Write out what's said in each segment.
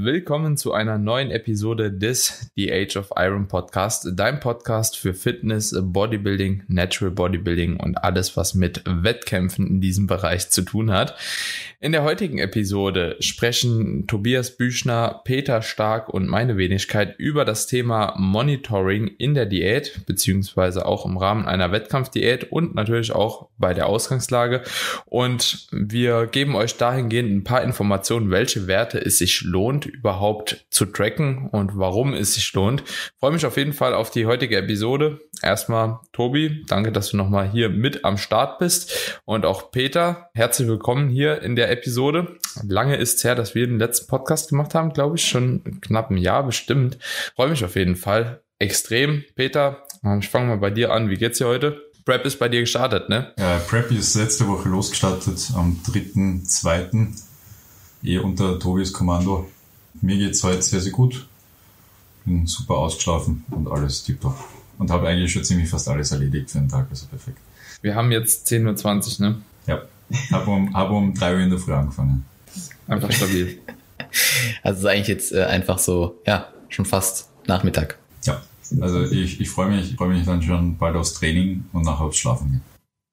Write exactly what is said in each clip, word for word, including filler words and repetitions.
willkommen zu einer neuen Episode des The Age of Iron Podcast, dein Podcast für Fitness, Bodybuilding, Natural Bodybuilding und alles, was mit Wettkämpfen in diesem Bereich zu tun hat. In der heutigen Episode sprechen Tobias Büchner, Peter Stark und meine Wenigkeit über das Thema Monitoring in der Diät, beziehungsweise auch im Rahmen einer Wettkampfdiät und natürlich auch bei der Ausgangslage. Und wir geben euch dahingehend ein paar Informationen, welche Werte es sich lohnt, überhaupt zu tracken und warum es sich lohnt. Ich freue mich auf jeden Fall auf die heutige Episode. Erstmal, Tobi, danke, dass du nochmal hier mit am Start bist. Und auch Peter, herzlich willkommen hier in der Episode. Lange ist es her, dass wir den letzten Podcast gemacht haben, glaube ich, schon knapp ein Jahr bestimmt. Freue mich auf jeden Fall extrem. Peter, ich fange mal bei dir an. Wie geht's dir heute? Prep ist bei dir gestartet, ne? Ja, Prep ist letzte Woche losgestartet, am dritten zweiten Eh unter Tobis Kommando. Mir geht's heute sehr, sehr gut. Bin super ausgeschlafen und alles tipptopp. Und habe eigentlich schon ziemlich fast alles erledigt für den Tag, also perfekt. Wir haben jetzt zehn Uhr zwanzig, ne? Ja, habe um, hab um drei Uhr in der Früh angefangen. Einfach stabil. Also es ist eigentlich jetzt äh, einfach so, ja, schon fast Nachmittag. Ja, also ich, ich freue mich, ich freue mich dann schon bald aufs Training und nachher aufs Schlafen gehen.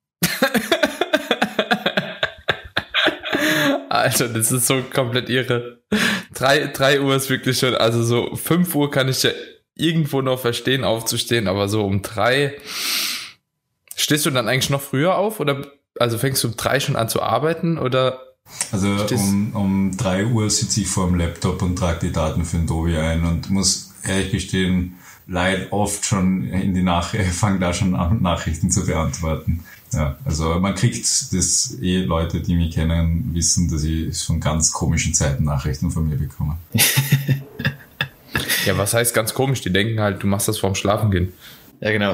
Alter, das ist so komplett irre. Drei, drei Uhr ist wirklich schon, also so fünf Uhr kann ich ja irgendwo noch verstehen, aufzustehen, aber so um drei, stehst du dann eigentlich noch früher auf oder, also fängst du um drei schon an zu arbeiten oder? Also um, um drei Uhr sitze ich vor dem Laptop und trage die Daten für den Tobi ein und muss ehrlich gestehen, leid oft schon in die Nachrichten, fange da schon an, Nachrichten zu beantworten. Ja, also man kriegt das eh, Leute, die mich kennen, wissen, dass ich von ganz komischen Zeiten Nachrichten von mir bekomme. Ja, was heißt ganz komisch? Die denken halt, du machst das vorm Schlafengehen. Ja, genau.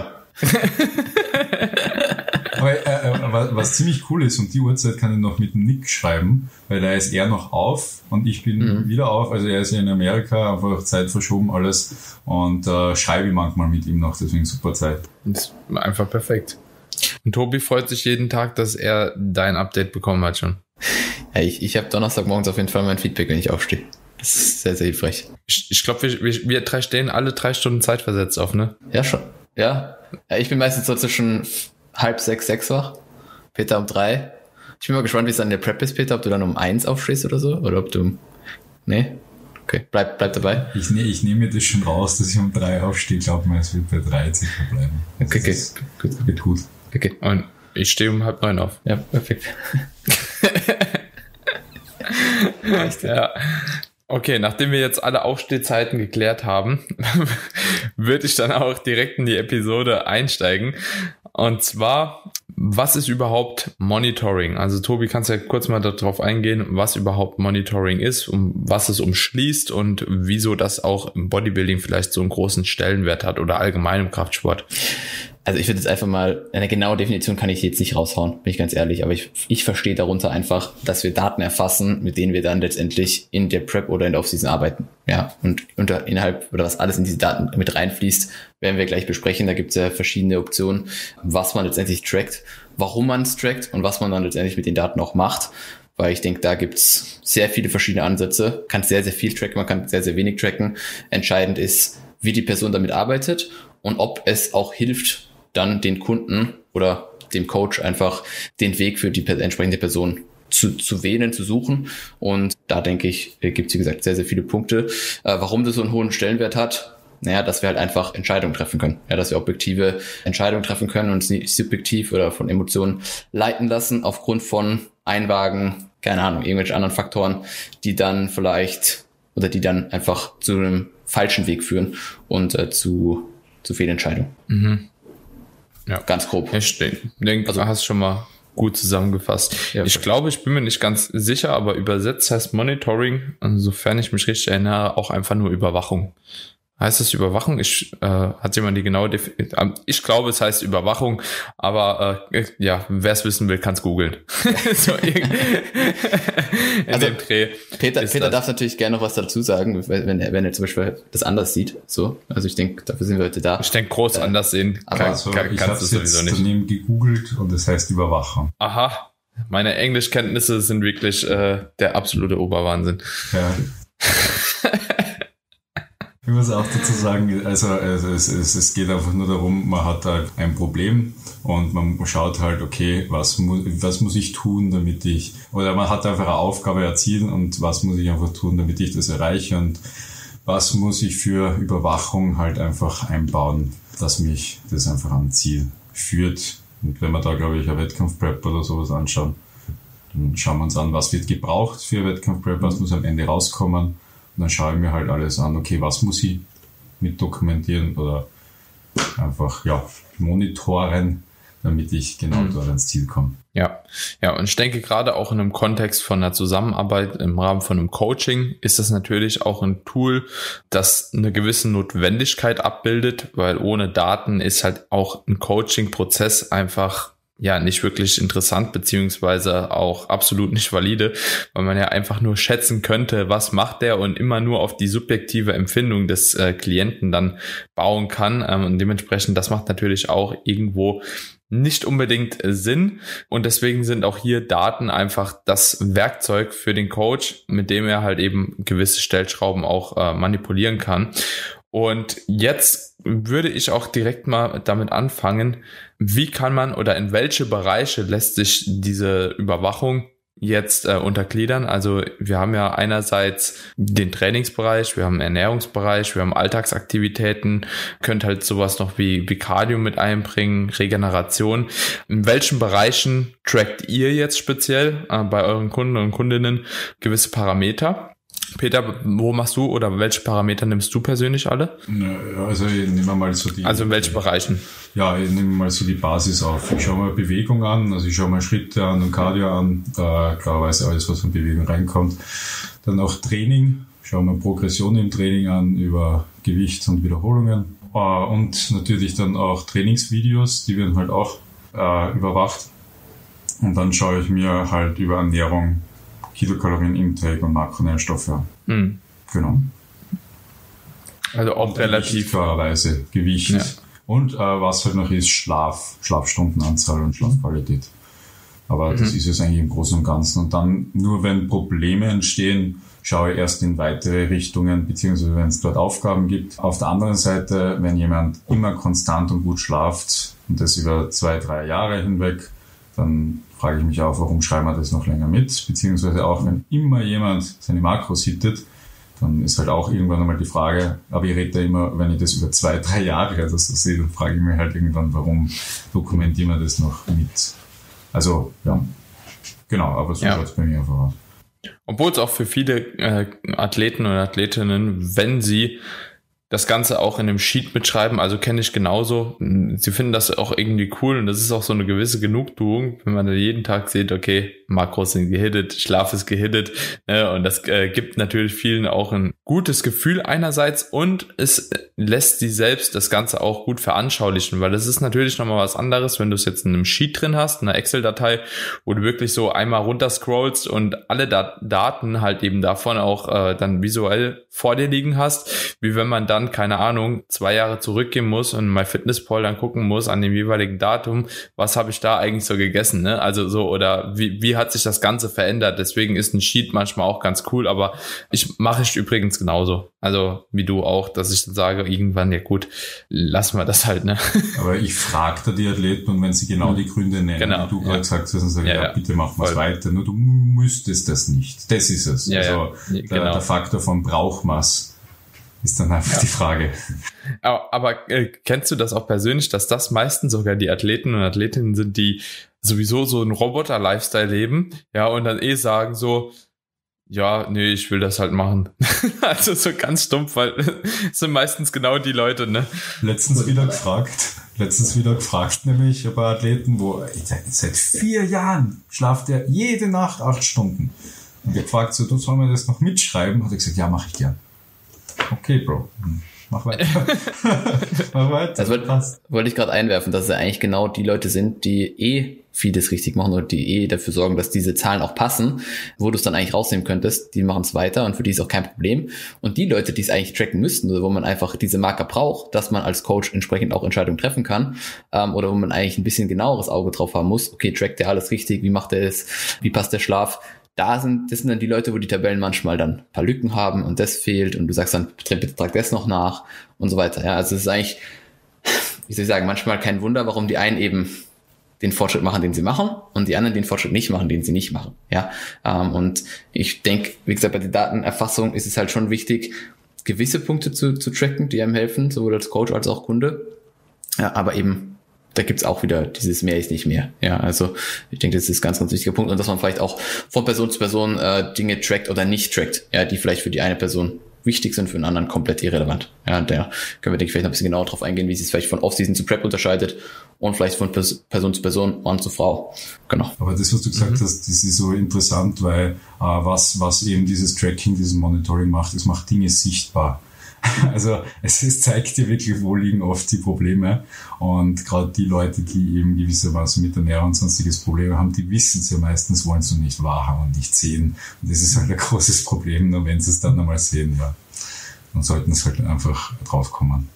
Aber äh, was, was ziemlich cool ist, um die Uhrzeit kann ich noch mit dem Nick schreiben, weil da ist er noch auf und ich bin mhm. wieder auf. Also er ist ja in Amerika, einfach Zeit verschoben, alles. Und äh, schreibe ich manchmal mit ihm noch, deswegen super Zeit. Das ist einfach perfekt. Und Tobi freut sich jeden Tag, dass er dein Update bekommen hat schon. Ja, ich, ich habe Donnerstagmorgens auf jeden Fall mein Feedback, wenn ich aufstehe. Das ist sehr, sehr hilfreich. Ich, ich glaube, wir, wir, wir drei stehen alle drei Stunden Zeit versetzt auf, ne? Ja, schon. Ja, ja ich bin meistens so zwischen halb sechs, sechs wach. Peter um drei. Ich bin mal gespannt, wie es an der Prep ist, Peter, ob du dann um eins aufstehst oder so. Oder ob du... Nee? Okay, bleib, bleib dabei. Ich, ne, ich nehme das schon raus, dass ich um drei aufstehe. Ich glaube mal, es wird bei drei circa bleiben. Okay, okay. Gut. Wird gut. Okay. Und ich stehe um halb neun auf. Ja, perfekt. Ja. Okay, nachdem wir jetzt alle Aufstehzeiten geklärt haben, würde ich dann auch direkt in die Episode einsteigen. Und zwar, was ist überhaupt Monitoring? Also Tobi, kannst ja kurz mal darauf eingehen, was überhaupt Monitoring ist, um was es umschließt und wieso das auch im Bodybuilding vielleicht so einen großen Stellenwert hat oder allgemein im Kraftsport. Also ich würde jetzt einfach mal, eine genaue Definition kann ich jetzt nicht raushauen, bin ich ganz ehrlich, aber ich, ich verstehe darunter einfach, dass wir Daten erfassen, mit denen wir dann letztendlich in der Prep oder in der Offseason arbeiten. Ja, und unter, innerhalb, oder was alles in diese Daten mit reinfließt, werden wir gleich besprechen. Da gibt es ja verschiedene Optionen, was man letztendlich trackt, warum man es trackt und was man dann letztendlich mit den Daten auch macht. Weil ich denke, da gibt's sehr viele verschiedene Ansätze. Man kann sehr, sehr viel tracken, man kann sehr, sehr wenig tracken. Entscheidend ist, wie die Person damit arbeitet und ob es auch hilft, dann den Kunden oder dem Coach einfach den Weg für die entsprechende Person zu, zu wählen, zu suchen. Und da denke ich, gibt es, wie gesagt, sehr, sehr viele Punkte. Äh, warum das so einen hohen Stellenwert hat? Naja, dass wir halt einfach Entscheidungen treffen können. Ja, dass wir objektive Entscheidungen treffen können und uns nicht subjektiv oder von Emotionen leiten lassen aufgrund von Einwagen, keine Ahnung, irgendwelche anderen Faktoren, die dann vielleicht oder die dann einfach zu einem falschen Weg führen und äh, zu, zu Fehlentscheidungen. Mhm. Ja, ganz grob. Ich denke, also, du hast schon mal gut zusammengefasst. Ja, ich glaube, ich bin mir nicht ganz sicher, aber übersetzt heißt Monitoring, sofern ich mich richtig erinnere, auch einfach nur Überwachung. Heißt das Überwachung? Ich, äh, hat jemand die genaue Definition? Ich glaube, es heißt Überwachung, aber äh, ja, wer es wissen will, kann es googeln. So in also, dem Dreh. Peter, Peter darf natürlich gerne noch was dazu sagen, wenn er, wenn er zum Beispiel das anders sieht. So, also ich denke, dafür sind wir heute da. Ich denke, groß äh, anders sehen kann, also, kann, ich kannst du sowieso nicht. Daneben gegoogelt und das heißt Überwachung. Aha, meine Englischkenntnisse sind wirklich äh, der absolute Oberwahnsinn. Ja. Ich muss auch dazu sagen, also, also es, es, es geht einfach nur darum, man hat halt ein Problem und man schaut halt, okay, was, mu- was muss ich tun, damit ich, oder man hat einfach eine Aufgabe erzielen und was muss ich einfach tun, damit ich das erreiche und was muss ich für Überwachung halt einfach einbauen, dass mich das einfach am Ziel führt. Und wenn wir da, glaube ich, ein Wettkampfprep oder sowas anschauen, dann schauen wir uns an, was wird gebraucht für Wettkampfprep, was muss am Ende rauskommen. Und dann schaue ich mir halt alles an, okay, was muss ich mit dokumentieren oder einfach, ja, monitoren, damit ich genau mhm. dort ans Ziel komme. Ja, ja, und ich denke gerade auch in einem Kontext von einer Zusammenarbeit im Rahmen von einem Coaching ist das natürlich auch ein Tool, das eine gewisse Notwendigkeit abbildet, weil ohne Daten ist halt auch ein Coaching-Prozess einfach ja nicht wirklich interessant, beziehungsweise auch absolut nicht valide, weil man ja einfach nur schätzen könnte, was macht der und immer nur auf die subjektive Empfindung des äh, Klienten dann bauen kann. Ähm, und dementsprechend, das macht natürlich auch irgendwo nicht unbedingt Sinn und deswegen sind auch hier Daten einfach das Werkzeug für den Coach, mit dem er halt eben gewisse Stellschrauben auch äh, manipulieren kann. Und jetzt würde ich auch direkt mal damit anfangen, wie kann man oder in welche Bereiche lässt sich diese Überwachung jetzt äh, untergliedern. Also wir haben ja einerseits den Trainingsbereich, wir haben den Ernährungsbereich, wir haben Alltagsaktivitäten, könnt halt sowas noch wie, wie Cardio mit einbringen, Regeneration. In welchen Bereichen trackt ihr jetzt speziell äh, bei euren Kunden und Kundinnen gewisse Parameter? Peter, wo machst du oder welche Parameter nimmst du persönlich alle? Also ich nehme mal so die... Also in welchen Bereichen? Ja, ich nehme mal so die Basis auf. Ich schaue mal Bewegung an, also ich schaue mal Schritte an und Cardio an, äh, klarerweise alles, was von Bewegung reinkommt. Dann auch Training, schaue mal Progression im Training an über Gewicht und Wiederholungen. Äh, und natürlich dann auch Trainingsvideos, die werden halt auch äh, überwacht. Und dann schaue ich mir halt über Ernährung, Kilokalorien-Intake und Makronährstoffe an. Mhm. Genau. Also auch und relativ... Klarerweise Gewicht. Ja. Und äh, was halt noch ist, Schlaf, Schlafstundenanzahl und Schlafqualität. Aber mhm. das ist es eigentlich im Großen und Ganzen. Und dann, nur wenn Probleme entstehen, schaue ich erst in weitere Richtungen, beziehungsweise wenn es dort Aufgaben gibt. Auf der anderen Seite, wenn jemand immer konstant und gut schlaft, und das über zwei, drei Jahre hinweg, dann frage ich mich auch, warum schreiben wir das noch länger mit? Beziehungsweise auch, wenn immer jemand seine Makros hittet, dann ist halt auch irgendwann einmal die Frage, aber ich rede da immer, wenn ich das über zwei, drei Jahre oder so sehe, dann frage ich mich halt irgendwann, warum dokumentieren wir das noch mit? Also, ja, genau, aber so ja. schaut es bei mir einfach aus. Obwohl es auch für viele äh, Athleten und Athletinnen, wenn sie das Ganze auch in einem Sheet mitschreiben, also kenne ich genauso. Sie finden das auch irgendwie cool und das ist auch so eine gewisse Genugtuung, wenn man dann jeden Tag sieht, okay, Makros sind gehittet, Schlaf ist gehittet, ne, und das äh, gibt natürlich vielen auch ein gutes Gefühl einerseits und es lässt sie selbst das Ganze auch gut veranschaulichen, weil es ist natürlich nochmal was anderes, wenn du es jetzt in einem Sheet drin hast, in einer Excel-Datei, wo du wirklich so einmal runterscrollst und alle Dat- Daten halt eben davon auch äh, dann visuell vor dir liegen hast, wie wenn man dann, keine Ahnung, zwei Jahre zurückgehen muss und MyFitnessPal dann gucken muss an dem jeweiligen Datum, was habe ich da eigentlich so gegessen, ne? Also so, oder wie, wie hat sich das Ganze verändert? Deswegen ist ein Sheet manchmal auch ganz cool, aber ich mache ich übrigens genauso. Also wie du auch, dass ich dann sage, irgendwann, ja gut, lassen wir das halt, ne? Aber ich frage da die Athleten und wenn sie genau die Gründe nennen, genau, wie du ja. gerade gesagt hast, dann sage ich, ja, ja, bitte machen wir es weiter. Nur du müsstest das nicht. Das ist es. Ja, also ja. Der, Genau. der Faktor von Brauchmaß ist dann einfach ja. die Frage. Aber, aber äh, kennst du das auch persönlich, dass das meistens sogar die Athleten und Athletinnen sind, die sowieso so einen Roboter-Lifestyle leben, ja, und dann eh sagen so, ja, nee, ich will das halt machen. Also so ganz stumpf, weil es sind meistens genau die Leute, ne? Letztens wieder gefragt, letztens wieder gefragt nämlich bei Athleten, wo seit, seit vier Jahren schlaft er jede Nacht acht Stunden. Und ich gefragt, so, du soll mir das noch mitschreiben? Hat er gesagt, ja, mache ich gern. Okay, Bro. Mach weiter. Mach weiter. Das wollte, wollte ich gerade einwerfen, dass es ja eigentlich genau die Leute sind, die eh vieles richtig machen oder die eh dafür sorgen, dass diese Zahlen auch passen, wo du es dann eigentlich rausnehmen könntest, die machen es weiter und für die ist auch kein Problem. Und die Leute, die es eigentlich tracken müssten oder wo man einfach diese Marker braucht, dass man als Coach entsprechend auch Entscheidungen treffen kann, ähm, oder wo man eigentlich ein bisschen genaueres Auge drauf haben muss, okay, trackt der alles richtig, wie macht er es, wie passt der Schlaf, da sind, das sind dann die Leute, wo die Tabellen manchmal dann ein paar Lücken haben und das fehlt und du sagst dann, bitte trag das noch nach und so weiter. Ja, also es ist eigentlich, wie soll ich sagen, manchmal kein Wunder, warum die einen eben den Fortschritt machen, den sie machen und die anderen den Fortschritt nicht machen, den sie nicht machen. Ja, ähm, und ich denke, wie gesagt, bei der Datenerfassung ist es halt schon wichtig, gewisse Punkte zu, zu tracken, die einem helfen, sowohl als Coach als auch Kunde. Ja, aber eben da gibt's auch wieder dieses mehr ist nicht mehr. Ja, also ich denke, das ist ein ganz, ganz wichtiger Punkt und dass man vielleicht auch von Person zu Person äh, Dinge trackt oder nicht trackt, ja, die vielleicht für die eine Person wichtig sind, für den anderen komplett irrelevant. Ja, da können wir, denke ich, vielleicht noch ein bisschen genauer drauf eingehen, wie sich es vielleicht von Off-Season zu Prep unterscheidet und vielleicht von Pers- Person zu Person, Mann zu Frau. Genau. Aber das, was du gesagt mhm. hast, das ist so interessant, weil äh, was, was eben dieses Tracking, dieses Monitoring macht, es macht Dinge sichtbar. Also es ist, zeigt dir wirklich, wo liegen oft die Probleme und gerade die Leute, die eben gewissermaßen mit Ernährung und sonstiges Probleme haben, die wissen es ja meistens, wollen es nur nicht wahrhaben und nicht sehen und das ist halt ein großes Problem, nur wenn sie es dann einmal sehen, ja, dann sollten es halt einfach draufkommen.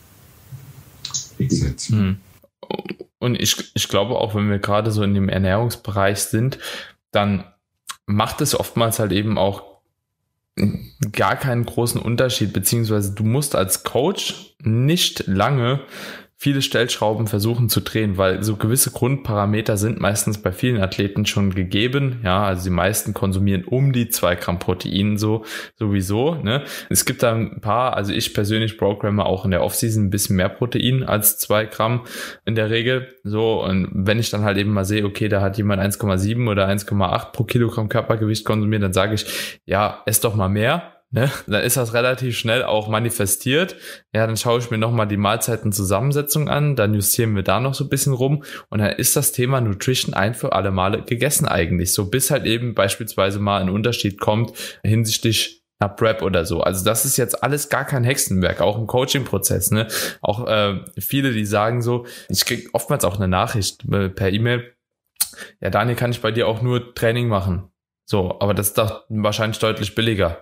Mhm. Und ich, ich glaube auch, wenn wir gerade so in dem Ernährungsbereich sind, dann macht es oftmals halt eben auch gar keinen großen Unterschied, beziehungsweise du musst als Coach nicht lange viele Stellschrauben versuchen zu drehen, weil so gewisse Grundparameter sind meistens bei vielen Athleten schon gegeben. Ja, also die meisten konsumieren um die zwei Gramm Protein so sowieso. Ne? Es gibt da ein paar, also ich persönlich programme auch in der Offseason ein bisschen mehr Protein als zwei Gramm in der Regel. So, und wenn ich dann halt eben mal sehe, okay, da hat jemand eins Komma sieben oder eins Komma acht pro Kilogramm Körpergewicht konsumiert, dann sage ich, ja, ess doch mal mehr. Ne, dann ist das relativ schnell auch manifestiert. Ja, dann schaue ich mir nochmal die Mahlzeitenzusammensetzung an, dann justieren wir da noch so ein bisschen rum und dann ist das Thema Nutrition ein für alle Male gegessen eigentlich. So bis halt eben beispielsweise mal ein Unterschied kommt hinsichtlich einer Prep oder so. Also das ist jetzt alles gar kein Hexenwerk, auch im Coaching-Prozess. Ne? Auch äh, viele, die sagen so, ich kriege oftmals auch eine Nachricht äh, per E-Mail, ja Daniel, kann ich bei dir auch nur Training machen? So, aber das ist doch wahrscheinlich deutlich billiger.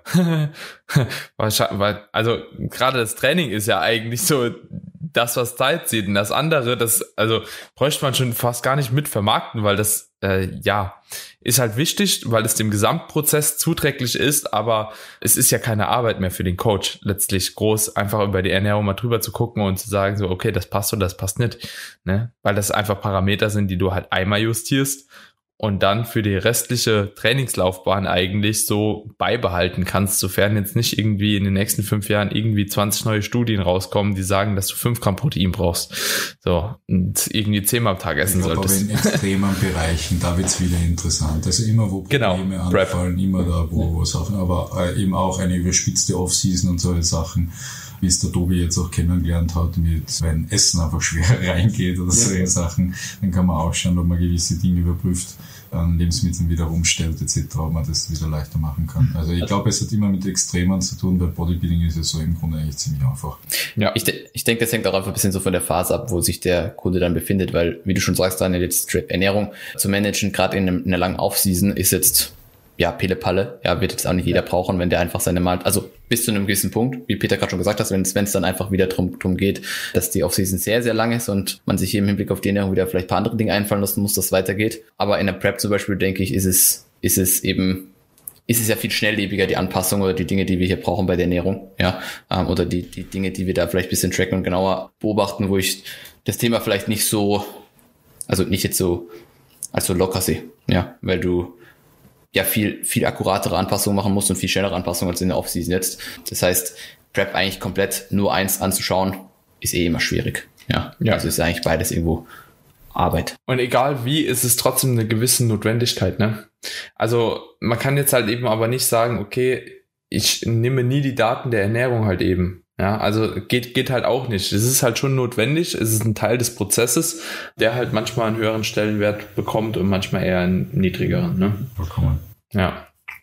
Weil, also gerade das Training ist ja eigentlich so das, was Zeit sieht. Und das andere, das also bräuchte man schon fast gar nicht mit vermarkten, weil das äh, ja ist halt wichtig, weil es dem Gesamtprozess zuträglich ist, aber es ist ja keine Arbeit mehr für den Coach letztlich groß, einfach über die Ernährung mal drüber zu gucken und zu sagen so, okay, das passt oder das passt nicht, ne? Weil das einfach Parameter sind, die du halt einmal justierst und dann für die restliche Trainingslaufbahn eigentlich so beibehalten kannst, sofern jetzt nicht irgendwie in den nächsten fünf Jahren irgendwie zwanzig neue Studien rauskommen, die sagen, dass du fünf Gramm Protein brauchst. So, und irgendwie zehnmal am Tag essen ich glaub, solltest. Aber in extremen Bereichen, da wird's wieder interessant. Also immer, wo Probleme genau, anfallen, Prep. immer da, wo, wo Sachen, aber äh, eben auch eine überspitzte Off-Season und solche Sachen, wie es der Tobi jetzt auch kennengelernt hat, mit, wenn Essen einfach schwer reingeht oder solche ja. Sachen, dann kann man auch schauen, ob man gewisse Dinge überprüft, an Lebensmitteln wieder umstellt et cetera, ob man das wieder leichter machen kann. Also ich glaube, es hat immer mit Extremen zu tun, weil Bodybuilding ist ja so im Grunde eigentlich ziemlich einfach. Ja, ich, de- ich denke, das hängt auch einfach ein bisschen so von der Phase ab, wo sich der Kunde dann befindet, weil, wie du schon sagst, Daniel, jetzt Ernährung zu managen, gerade in, in einer langen Off-Season, ist jetzt ja, Pille-Palle, ja, wird jetzt auch nicht jeder brauchen, wenn der einfach seine Mal, also bis zu einem gewissen Punkt, wie Peter gerade schon gesagt hat, wenn es wenn es dann einfach wieder drum, drum geht, dass die Offseason sehr, sehr lang ist und man sich hier im Hinblick auf die Ernährung wieder vielleicht ein paar andere Dinge einfallen lassen muss, dass es weitergeht. Aber in der Prep zum Beispiel, denke ich, ist es, ist es eben, ist es ja viel schnelllebiger, die Anpassung oder die Dinge, die wir hier brauchen bei der Ernährung, ja, ähm, oder die, die Dinge, die wir da vielleicht ein bisschen tracken und genauer beobachten, wo ich das Thema vielleicht nicht so, also nicht jetzt so, als so locker sehe, ja, weil du ja viel, viel akkuratere Anpassungen machen musst und viel schnellere Anpassungen als in der Offseason jetzt. Das heißt, Prep eigentlich komplett nur eins anzuschauen, ist eh immer schwierig. Ja, ja. Also ist eigentlich beides irgendwo Arbeit. Und egal wie, ist es trotzdem eine gewisse Notwendigkeit, ne? Also man kann jetzt halt eben aber nicht sagen, okay, ich nehme nie die Daten der Ernährung halt eben. Ja, also geht geht halt auch nicht. Es ist halt schon notwendig, es ist ein Teil des Prozesses, der halt manchmal einen höheren Stellenwert bekommt und manchmal eher einen niedrigeren. Ne? Vollkommen. Ja.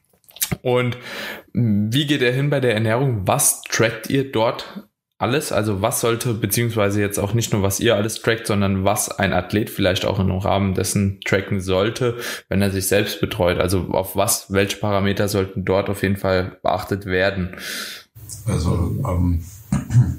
Und wie geht ihr hin bei der Ernährung? Was trackt ihr dort alles? Also was sollte, beziehungsweise jetzt auch nicht nur, was ihr alles trackt, sondern was ein Athlet vielleicht auch im Rahmen dessen tracken sollte, wenn er sich selbst betreut? Also auf was, welche Parameter sollten dort auf jeden Fall beachtet werden? Also ähm,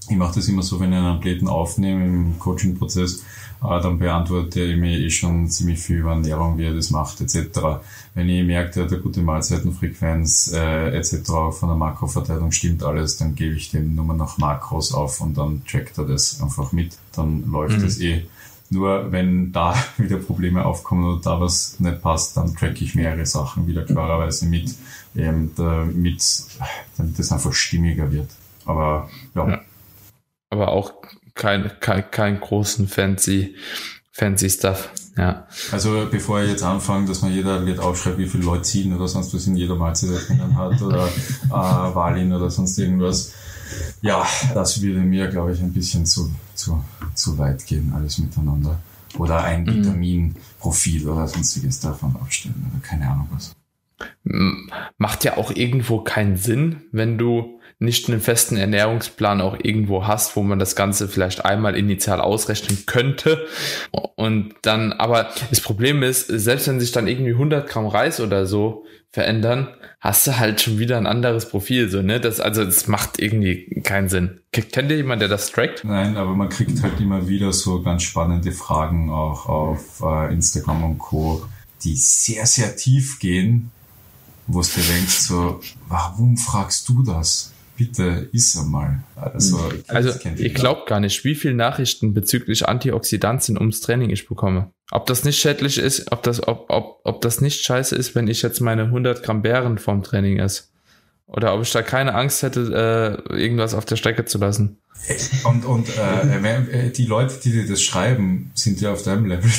ich mache das immer so, wenn ich einen Athleten aufnehme im Coaching-Prozess, äh, dann beantwortet er mir eh schon ziemlich viel über Ernährung, wie er das macht, et cetera. Wenn ich merke, der hat eine gute Mahlzeitenfrequenz, äh, et cetera, von der Makroverteilung stimmt alles, dann gebe ich dem nur noch Makros auf und dann trackt er das einfach mit. Dann läuft mhm. das eh. Nur wenn da wieder Probleme aufkommen oder da was nicht passt, dann track ich mehrere Sachen wieder klarerweise mit, ähm, damit, damit das einfach stimmiger wird. Aber ja. ja. Aber auch kein, kein, kein großen fancy, fancy Stuff, ja. Also bevor ich jetzt anfange, dass man jeder Athlet aufschreibt, wie viele Leute ziehen oder sonst was in jeder Mahlzeit drinnen hat oder äh, Valin oder sonst irgendwas. Ja, das würde mir, glaube ich, ein bisschen zu, zu, zu weit gehen, alles miteinander. Oder ein mhm. Vitaminprofil oder sonstiges davon aufstellen oder keine Ahnung was. Macht ja auch irgendwo keinen Sinn, wenn du nicht einen festen Ernährungsplan auch irgendwo hast, wo man das Ganze vielleicht einmal initial ausrechnen könnte und dann, aber das Problem ist, selbst wenn sich dann irgendwie hundert Gramm Reis oder so verändern, hast du halt schon wieder ein anderes Profil, so, ne, das, also, das macht irgendwie keinen Sinn. Kennt ihr jemanden, der das trackt? Nein, aber man kriegt halt immer wieder so ganz spannende Fragen auch auf äh, Instagram und Co., die sehr, sehr tief gehen, wo du dir denkst so, warum fragst du das? Bitte, iss einmal. Also, also ich glaube gar nicht, wie viele Nachrichten bezüglich Antioxidantien ums Training ich bekomme. Ob das nicht schädlich ist, ob das, ob, ob, ob das nicht scheiße ist, wenn ich jetzt meine hundert Gramm Beeren vorm Training esse. Oder ob ich da keine Angst hätte, äh, irgendwas auf der Strecke zu lassen. Und, und äh, die Leute, die dir das schreiben, sind ja auf deinem Level.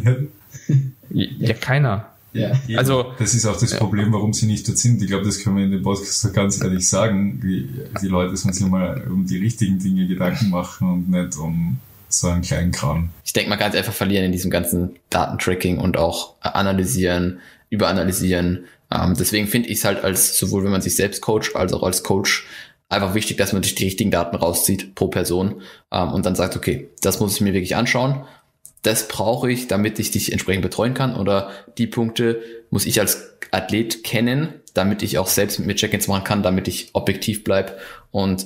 Ja, keiner. Ja, also das ist auch das ja. Problem, warum sie nicht dort sind. Ich glaube, das können wir in dem Podcast ganz ehrlich sagen. Die, die Leute sollen sich mal um die richtigen Dinge Gedanken machen und nicht um so einen kleinen Kram. Ich denke, man kann es einfach verlieren in diesem ganzen Datentracking und auch analysieren, überanalysieren. Ähm, deswegen finde ich es halt als, sowohl wenn man sich selbst coacht, als auch als Coach, einfach wichtig, dass man sich die richtigen Daten rauszieht pro Person ähm, und dann sagt, okay, das muss ich mir wirklich anschauen. Das brauche ich, damit ich dich entsprechend betreuen kann, oder die Punkte muss ich als Athlet kennen, damit ich auch selbst mit mir Check-ins machen kann, damit ich objektiv bleibe. Und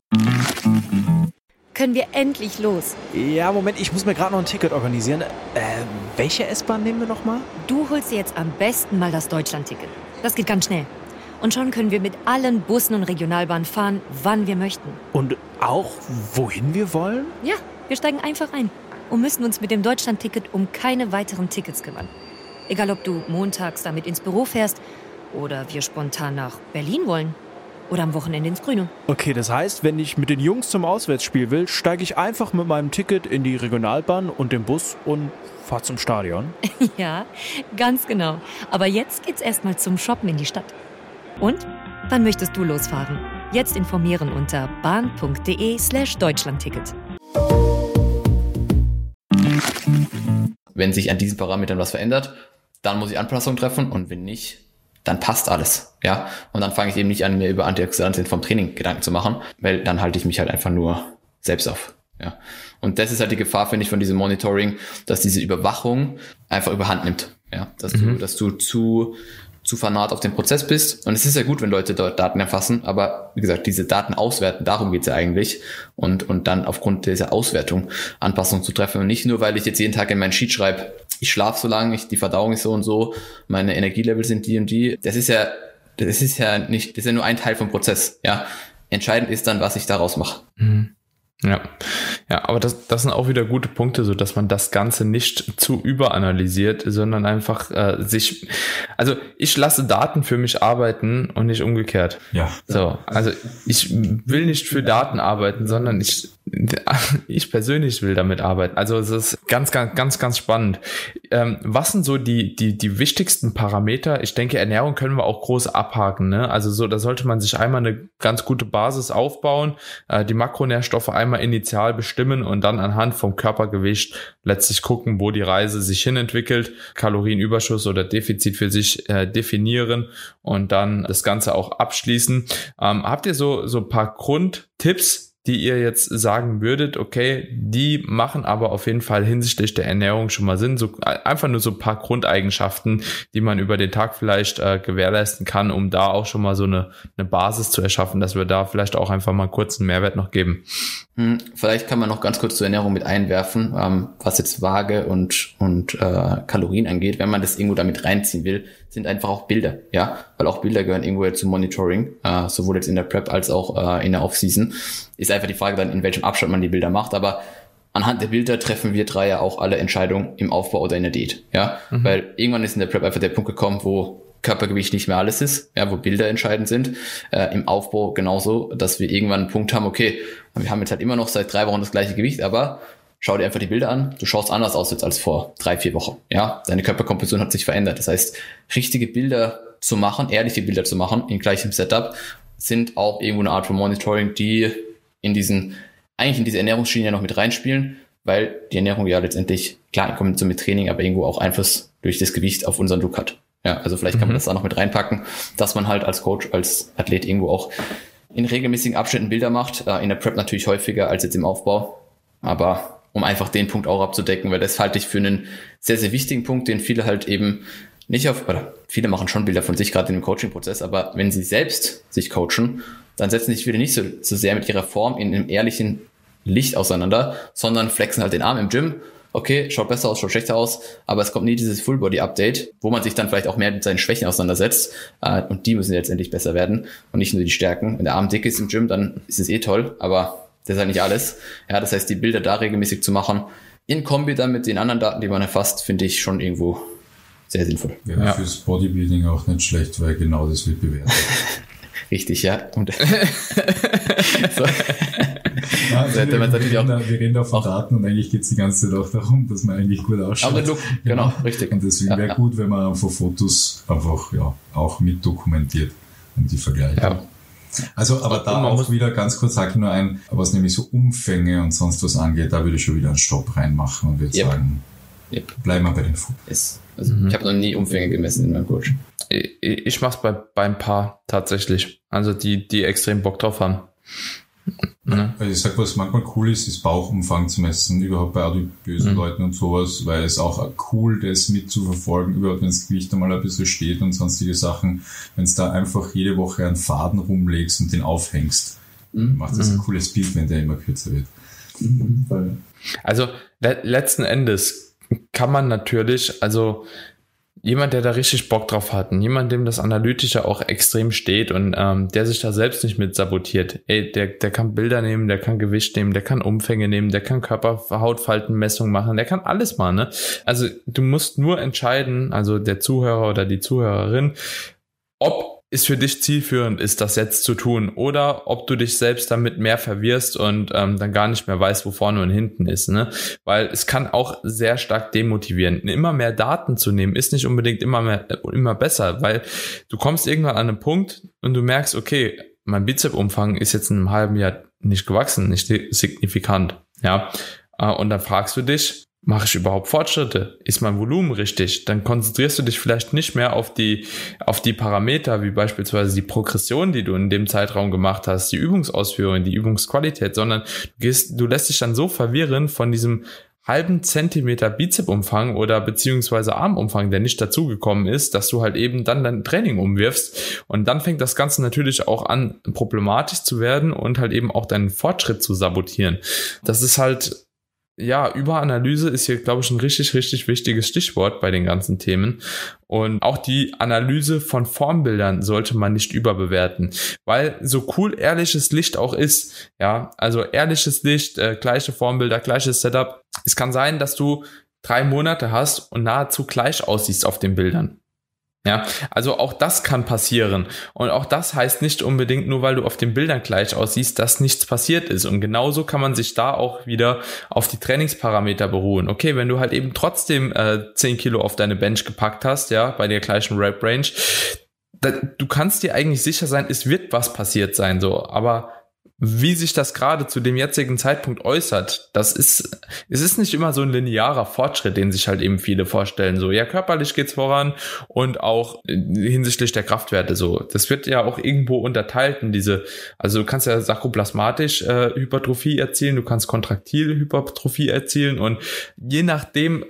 können wir endlich los? Ja, Moment, ich muss mir gerade noch ein Ticket organisieren. Äh, welche S-Bahn nehmen wir nochmal? Du holst dir jetzt am besten mal das Deutschland-Ticket. Das geht ganz schnell. Und schon können wir mit allen Bussen und Regionalbahnen fahren, wann wir möchten. Und auch, wohin wir wollen? Ja, wir steigen einfach ein und müssen uns mit dem Deutschland-Ticket um keine weiteren Tickets kümmern. Egal, ob du montags damit ins Büro fährst oder wir spontan nach Berlin wollen oder am Wochenende ins Grüne. Okay, das heißt, wenn ich mit den Jungs zum Auswärtsspiel will, steige ich einfach mit meinem Ticket in die Regionalbahn und den Bus und fahre zum Stadion? Ja, ganz genau. Aber jetzt geht's erstmal zum Shoppen in die Stadt. Und? Wann möchtest du losfahren? Jetzt informieren unter bahn.de slash Deutschlandticket. Wenn sich an diesen Parametern was verändert, dann muss ich Anpassungen treffen, und wenn nicht, dann passt alles, ja. Und dann fange ich eben nicht an, mir über Antioxidantien vom Training Gedanken zu machen, weil dann halte ich mich halt einfach nur selbst auf, ja. Und das ist halt die Gefahr, finde ich, von diesem Monitoring, dass diese Überwachung einfach überhand nimmt, ja. Dass mhm. du, dass du zu zu fanat auf den Prozess bist. Und es ist ja gut, wenn Leute dort Daten erfassen, aber wie gesagt, diese Daten auswerten, darum geht's ja eigentlich. Und und dann aufgrund dieser Auswertung Anpassungen zu treffen. Und nicht nur, weil ich jetzt jeden Tag in meinen Sheet schreibe, ich schlafe so lange, ich, die Verdauung ist so und so, meine Energielevel sind die und die. Das ist ja, das ist ja nicht, das ist ja nur ein Teil vom Prozess. Ja, entscheidend ist dann, was ich daraus mache. Mhm. Ja, ja, aber das, das sind auch wieder gute Punkte, so dass man das Ganze nicht zu überanalysiert, sondern einfach äh, sich, also ich lasse Daten für mich arbeiten und nicht umgekehrt. Ja. So, also ich will nicht für Daten arbeiten, sondern ich ich persönlich will damit arbeiten. Also es ist ganz, ganz, ganz, ganz spannend. Ähm, was sind so die, die, die wichtigsten Parameter? Ich denke, Ernährung können wir auch groß abhaken, ne? Also so, da sollte man sich einmal eine ganz gute Basis aufbauen, äh, die Makronährstoffe einmal initial bestimmen und dann anhand vom Körpergewicht letztlich gucken, wo die Reise sich hinentwickelt, Kalorienüberschuss oder Defizit für sich äh, definieren und dann das Ganze auch abschließen. Ähm, habt ihr so, so ein paar Grundtipps, die ihr jetzt sagen würdet, okay, die machen aber auf jeden Fall hinsichtlich der Ernährung schon mal Sinn, so einfach nur so ein paar Grundeigenschaften, die man über den Tag vielleicht äh, gewährleisten kann, um da auch schon mal so eine, eine Basis zu erschaffen, dass wir da vielleicht auch einfach mal kurz einen Mehrwert noch geben. Hm, vielleicht kann man noch ganz kurz zur Ernährung mit einwerfen, ähm, was jetzt Waage und, und äh, Kalorien angeht. Wenn man das irgendwo damit reinziehen will, sind einfach auch Bilder, ja, weil auch Bilder gehören irgendwo jetzt zum Monitoring, äh, sowohl jetzt in der Prep als auch äh, in der Offseason. Ist einfach die Frage dann, in welchem Abstand man die Bilder macht, aber anhand der Bilder treffen wir drei ja auch alle Entscheidungen im Aufbau oder in der Diät, ja, mhm. weil irgendwann ist in der Prep einfach der Punkt gekommen, wo Körpergewicht nicht mehr alles ist, ja, wo Bilder entscheidend sind, äh, im Aufbau genauso, dass wir irgendwann einen Punkt haben, okay, wir haben jetzt halt immer noch seit drei Wochen das gleiche Gewicht, aber schau dir einfach die Bilder an, du schaust anders aus jetzt als vor drei, vier Wochen, ja, deine Körperkomposition hat sich verändert, das heißt, richtige Bilder zu machen, ehrliche Bilder zu machen, in gleichem Setup, sind auch irgendwo eine Art von Monitoring, die in diesen, eigentlich in diese Ernährungsschiene ja noch mit reinspielen, weil die Ernährung ja letztendlich, klar, in Kombination mit Training, aber irgendwo auch Einfluss durch das Gewicht auf unseren Look hat. Ja, also vielleicht kann man das da noch mit reinpacken, dass man halt als Coach, als Athlet irgendwo auch in regelmäßigen Abständen Bilder macht, in der Prep natürlich häufiger als jetzt im Aufbau, aber um einfach den Punkt auch abzudecken, weil das halte ich für einen sehr, sehr wichtigen Punkt, den viele halt eben nicht auf, oder viele machen schon Bilder von sich, gerade in dem Coaching-Prozess, aber wenn sie selbst sich coachen, dann setzen sich viele nicht so, so sehr mit ihrer Form in einem ehrlichen Licht auseinander, sondern flexen halt den Arm im Gym. Okay, schaut besser aus, schaut schlechter aus, aber es kommt nie dieses Full-Body-Update, wo man sich dann vielleicht auch mehr mit seinen Schwächen auseinandersetzt, äh, und die müssen letztendlich besser werden und nicht nur die Stärken. Wenn der Arm dick ist im Gym, dann ist es eh toll, aber das ist halt nicht alles. Ja, das heißt, die Bilder da regelmäßig zu machen, in Kombi dann mit den anderen Daten, die man erfasst, finde ich schon irgendwo sehr sinnvoll. Wäre ja fürs Bodybuilding auch nicht schlecht, weil genau das wird bewertet. Richtig, ja. Und so. Ja, also wir, wir, reden da, wir reden da von Daten und eigentlich geht es die ganze Zeit auch darum, dass man eigentlich gut ausschaut. Aber Look, genau, genau, richtig. Und deswegen ja, wäre ja. gut, wenn man einfach Fotos einfach ja auch mit dokumentiert und die vergleicht. Ja. Also, aber da auch wieder ganz kurz sage ich nur ein, was nämlich so Umfänge und sonst was angeht, da würde ich schon wieder einen Stopp reinmachen und würde yep. sagen, yep. bleiben wir bei den Fotos. Also mhm. ich habe noch nie Umfänge gemessen in meinem Coach. Ich, ich mache es bei, bei ein paar tatsächlich. Also die, die extrem Bock drauf haben. Ja. Also ich sag, was manchmal cool ist, ist Bauchumfang zu messen, überhaupt bei adipösen mhm. Leuten und sowas, weil es auch cool das mitzuverfolgen, überhaupt wenn das Gewicht einmal ein bisschen steht und sonstige Sachen, wenn es da einfach jede Woche einen Faden rumlegst und den aufhängst, mhm. macht das mhm. ein cooles Bild, wenn der immer kürzer wird. Mhm. Also le- letzten Endes kann man natürlich, also jemand, der da richtig Bock drauf hat und jemand, dem das Analytische auch extrem steht und ähm, der sich da selbst nicht mit sabotiert, ey, der, der kann Bilder nehmen, der kann Gewicht nehmen, der kann Umfänge nehmen, der kann Körperhautfaltenmessung machen, der kann alles mal, ne? Also du musst nur entscheiden, also der Zuhörer oder die Zuhörerin, ob es für dich zielführend ist, das jetzt zu tun oder ob du dich selbst damit mehr verwirrst und ähm, dann gar nicht mehr weißt, wo vorne und hinten ist, ne? Weil es kann auch sehr stark demotivieren. Immer mehr Daten zu nehmen ist nicht unbedingt immer mehr, immer besser, weil du kommst irgendwann an einen Punkt und du merkst, okay, mein Bizepsumfang ist jetzt in einem halben Jahr nicht gewachsen, nicht signifikant, ja? Und dann fragst du dich, mache ich überhaupt Fortschritte? Ist mein Volumen richtig? Dann konzentrierst du dich vielleicht nicht mehr auf die, auf die Parameter, wie beispielsweise die Progression, die du in dem Zeitraum gemacht hast, die Übungsausführung, die Übungsqualität, sondern du gehst, du lässt dich dann so verwirren von diesem halben Zentimeter Bizepsumfang oder beziehungsweise Armumfang, der nicht dazugekommen ist, dass du halt eben dann dein Training umwirfst und dann fängt das Ganze natürlich auch an, problematisch zu werden und halt eben auch deinen Fortschritt zu sabotieren. Das ist halt ja, Überanalyse ist hier, glaube ich, ein richtig, richtig wichtiges Stichwort bei den ganzen Themen. Und auch die Analyse von Formbildern sollte man nicht überbewerten, weil so cool ehrliches Licht auch ist, ja, also ehrliches Licht, äh, gleiche Formbilder, gleiches Setup. Es kann sein, dass du drei Monate hast und nahezu gleich aussiehst auf den Bildern. Ja, also auch das kann passieren und auch das heißt nicht unbedingt nur, weil du auf den Bildern gleich aussiehst, dass nichts passiert ist und genauso kann man sich da auch wieder auf die Trainingsparameter beruhen. Okay, wenn du halt eben trotzdem äh, zehn Kilo auf deine Bench gepackt hast, ja, bei der gleichen Rep-Range, da, du kannst dir eigentlich sicher sein, es wird was passiert sein, so, aber wie sich das gerade zu dem jetzigen Zeitpunkt äußert, das ist, es ist nicht immer so ein linearer Fortschritt, den sich halt eben viele vorstellen. So, ja, körperlich geht's voran und auch hinsichtlich der Kraftwerte so. Das wird ja auch irgendwo unterteilt in diese, also du kannst ja sarkoplasmatisch äh, Hypertrophie erzielen, du kannst kontraktile Hypertrophie erzielen und je nachdem,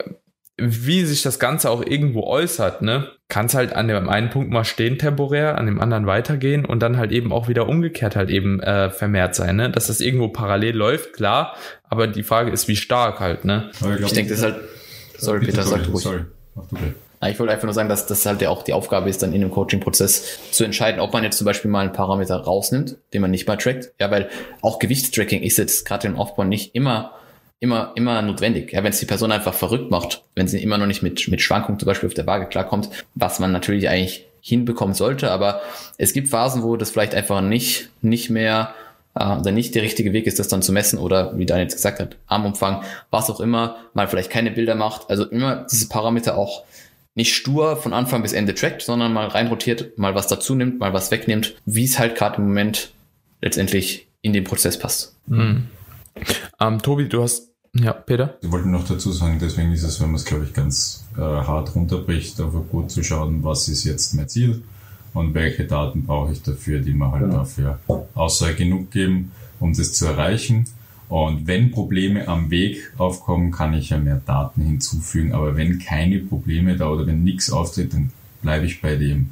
wie sich das Ganze auch irgendwo äußert, ne, kann es halt an dem einen Punkt mal stehen temporär, an dem anderen weitergehen und dann halt eben auch wieder umgekehrt halt eben äh, vermehrt sein, ne, dass das irgendwo parallel läuft, klar, aber die Frage ist, wie stark halt, ne. Ich, glaub, ich denke, das ist halt, sorry Peter, sag du ruhig. Sorry, mach du bitte. Ich wollte einfach nur sagen, dass das halt ja auch die Aufgabe ist, dann in dem Coaching-Prozess zu entscheiden, ob man jetzt zum Beispiel mal einen Parameter rausnimmt, den man nicht mal trackt, ja, weil auch Gewichtstracking ist jetzt gerade im Aufbau nicht immer immer immer notwendig. Ja, wenn es die Person einfach verrückt macht, wenn sie immer noch nicht mit mit Schwankungen zum Beispiel auf der Waage klarkommt, was man natürlich eigentlich hinbekommen sollte, aber es gibt Phasen, wo das vielleicht einfach nicht nicht mehr äh, oder nicht der richtige Weg ist, das dann zu messen oder wie Daniel jetzt gesagt hat, Armumfang, was auch immer, mal vielleicht keine Bilder macht. Also immer diese Parameter auch nicht stur von Anfang bis Ende trackt, sondern mal reinrotiert, mal was dazu nimmt, mal was wegnimmt, wie es halt gerade im Moment letztendlich in den Prozess passt. Mhm. Ähm, Tobi, du hast Ja, Peter? Ich wollte noch dazu sagen, deswegen ist es, wenn man es, glaube ich, ganz äh, hart runterbricht, einfach gut zu schauen, was ist jetzt mein Ziel und welche Daten brauche ich dafür, die mir halt ja. dafür Aussage genug geben, um das zu erreichen. Und wenn Probleme am Weg aufkommen, kann ich ja mehr Daten hinzufügen. Aber wenn keine Probleme da oder wenn nichts auftritt, dann bleibe ich bei dem,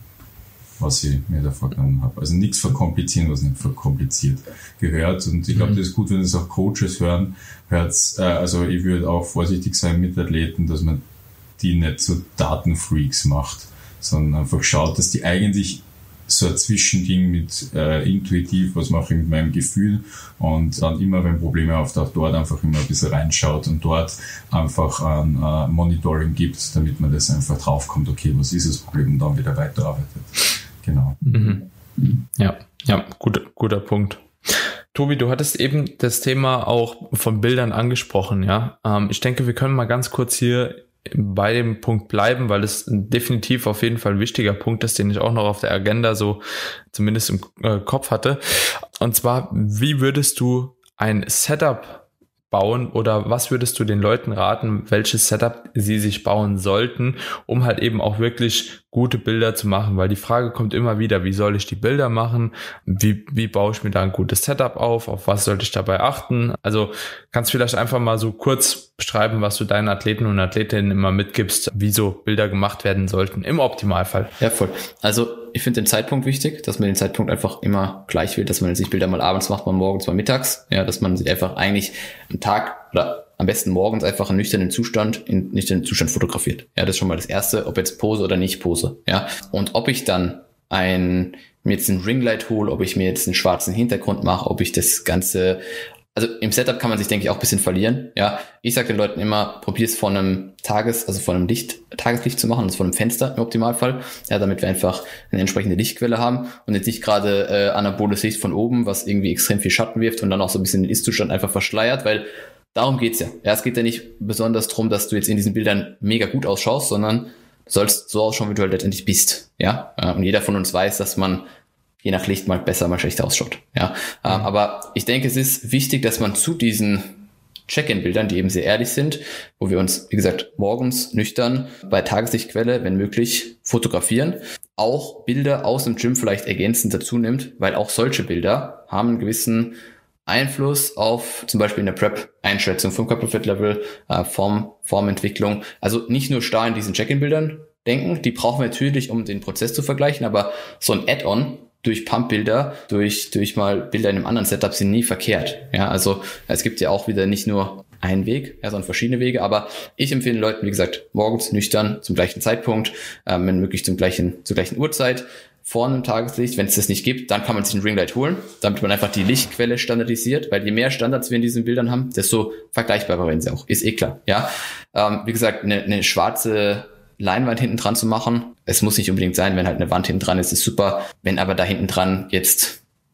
was ich mir da vorgenommen habe. Also nichts verkomplizieren, was nicht verkompliziert gehört. Und ich glaube, das ist gut, wenn es auch Coaches hören. Hört's, äh, also ich würde auch vorsichtig sein mit Athleten, dass man die nicht zu Datenfreaks macht, sondern einfach schaut, dass die eigentlich so ein Zwischending mit äh, intuitiv, was mache ich mit meinem Gefühl und dann immer, wenn Probleme auftauchen, dort einfach immer ein bisschen reinschaut und dort einfach ein äh, Monitoring gibt, damit man das einfach draufkommt, okay, was ist das Problem und dann wieder weiterarbeitet. Genau. Mhm. Ja, ja, guter, guter Punkt. Tobi, du hattest eben das Thema auch von Bildern angesprochen, ja. Ähm, ich denke, wir können mal ganz kurz hier bei dem Punkt bleiben, weil es definitiv auf jeden Fall ein wichtiger Punkt ist, den ich auch noch auf der Agenda so zumindest im äh, Kopf hatte. Und zwar, wie würdest du ein Setup bauen oder was würdest du den Leuten raten, welches Setup sie sich bauen sollten, um halt eben auch wirklich gute Bilder zu machen, weil die Frage kommt immer wieder, wie soll ich die Bilder machen, wie, wie baue ich mir da ein gutes Setup auf, auf was sollte ich dabei achten, also kannst du vielleicht einfach mal so kurz beschreiben, was du deinen Athleten und Athletinnen immer mitgibst, wie so Bilder gemacht werden sollten, im Optimalfall. Ja, voll. Also ich finde den Zeitpunkt wichtig, dass man den Zeitpunkt einfach immer gleich wählt, dass man sich Bilder mal abends macht, mal morgens, mal mittags, ja, dass man sich einfach eigentlich am Tag oder am besten morgens einfach einen nüchternen Zustand, in nüchternen Zustand fotografiert. Ja, das ist schon mal das Erste, ob jetzt Pose oder nicht Pose. Ja, und ob ich dann ein, mir jetzt ein Ringlight hole, ob ich mir jetzt einen schwarzen Hintergrund mache, ob ich das Ganze, also im Setup kann man sich, denke ich, auch ein bisschen verlieren. Ja, ich sage den Leuten immer, probier es von einem Tages, also von einem Licht, Tageslicht zu machen, also von einem Fenster im Optimalfall. Ja, damit wir einfach eine entsprechende Lichtquelle haben und jetzt nicht gerade äh, anaboles Licht von oben, was irgendwie extrem viel Schatten wirft und dann auch so ein bisschen den Ist-Zustand einfach verschleiert, weil darum geht's ja. Ja, es geht ja nicht besonders drum, dass du jetzt in diesen Bildern mega gut ausschaust, sondern du sollst so ausschauen, wie du halt letztendlich bist. Ja, und jeder von uns weiß, dass man je nach Licht mal besser, mal schlechter ausschaut. Ja, mhm. Aber ich denke, es ist wichtig, dass man zu diesen Check-in-Bildern, die eben sehr ehrlich sind, wo wir uns, wie gesagt, morgens nüchtern bei Tageslichtquelle, wenn möglich, fotografieren, auch Bilder aus dem Gym vielleicht ergänzend dazu nimmt, weil auch solche Bilder haben einen gewissen Einfluss auf zum Beispiel in der Prep-Einschätzung vom Körperfettlevel, äh, Form, Formentwicklung. Also nicht nur starr in diesen Check-in-Bildern denken, die brauchen wir natürlich, um den Prozess zu vergleichen, aber so ein Add-on durch Pump-Bilder, durch durch mal Bilder in einem anderen Setup sind nie verkehrt. Ja, also es gibt ja auch wieder nicht nur einen Weg, ja, sondern verschiedene Wege, aber ich empfehle den Leuten, wie gesagt, morgens nüchtern zum gleichen Zeitpunkt, ähm, wenn möglich zum gleichen zur gleichen Uhrzeit, vor einem Tageslicht. Wenn es das nicht gibt, dann kann man sich ein Ringlight holen, damit man einfach die Lichtquelle standardisiert, weil je mehr Standards wir in diesen Bildern haben, desto vergleichbarer werden sie auch. Ist eh klar, ja. Ähm, wie gesagt, eine, eine schwarze Leinwand hinten dran zu machen, es muss nicht unbedingt sein, wenn halt eine Wand hinten dran ist, ist super. Wenn aber da hinten dran jetzt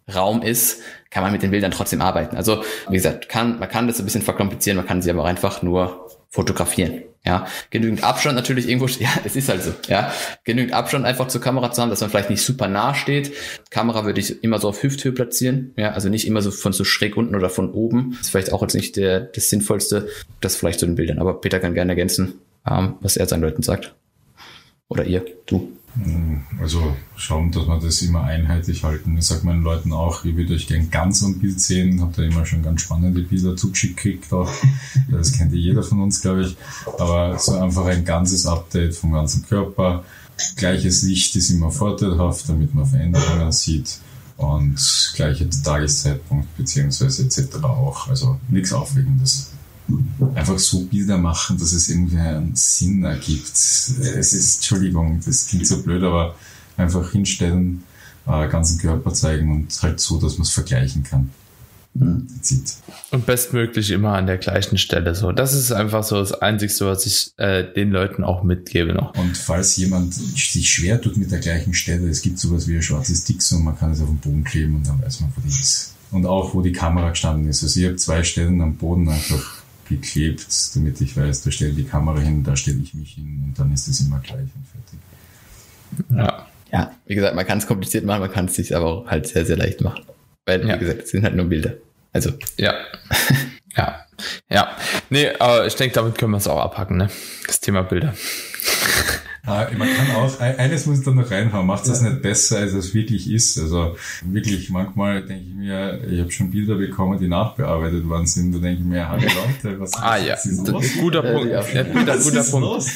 Raum ist, kann man mit den Bildern trotzdem arbeiten. Also, wie gesagt, kann, man kann das ein bisschen verkomplizieren, man kann sie aber auch einfach nur fotografieren. Ja, genügend Abstand natürlich irgendwo, ja, es ist halt so, ja, genügend Abstand einfach zur Kamera zu haben, dass man vielleicht nicht super nah steht. Kamera würde ich immer so auf Hüfthöhe platzieren, ja, also nicht immer so von so schräg unten oder von oben. Das ist vielleicht auch jetzt nicht der, das Sinnvollste, das vielleicht zu den Bildern. Aber Peter kann gerne ergänzen, ähm, was er seinen Leuten sagt. Oder ihr, du. Also schauen, dass wir das immer einheitlich halten. Ich sage meinen Leuten auch, ich würde euch gerne ganz am Bild sehen. Habt ihr immer schon ganz spannende Bilder zugeschickt gekriegt auch. Das kennt ja jeder von uns, glaube ich. Aber so einfach ein ganzes Update vom ganzen Körper. Gleiches Licht ist immer vorteilhaft, damit man Veränderungen sieht. Und gleicher Tageszeitpunkt beziehungsweise et cetera auch. Also nichts Aufregendes. Einfach so Bilder machen, dass es irgendwie einen Sinn ergibt. Es ist, Entschuldigung, das klingt so blöd, aber einfach hinstellen, äh, ganzen Körper zeigen und halt so, dass man es vergleichen kann. Mhm. Und bestmöglich immer an der gleichen Stelle. So, das ist einfach so das Einzige, was ich äh, den Leuten auch mitgebe noch. Und falls jemand sich schwer tut mit der gleichen Stelle, es gibt sowas wie ein schwarzes Dixon, man kann es auf den Boden kleben und dann weiß man, wo die ist. Und auch, wo die Kamera gestanden ist. Also ich habe zwei Stellen am Boden einfach geklebt, damit ich weiß, da stelle die Kamera hin, da stelle ich mich hin und dann ist es immer gleich und fertig. Ja, ja, wie gesagt, man kann es kompliziert machen, man kann es sich aber auch halt sehr, sehr leicht machen. Weil, ja. wie gesagt, es sind halt nur Bilder. Also. Ja. ja. Ja. Nee, aber ich denke, damit können wir es auch abhacken, ne? Das Thema Bilder. Ah, man kann auch, eines muss ich da noch reinhauen, macht das ja. nicht besser, als es wirklich ist. Also wirklich, manchmal denke ich mir, ich habe schon Bilder bekommen, die nachbearbeitet worden sind, da denke ich mir, hallo Leute, was ah, ist, ja. was ist los? Guter Punkt. Ja, guter, guter Punkt.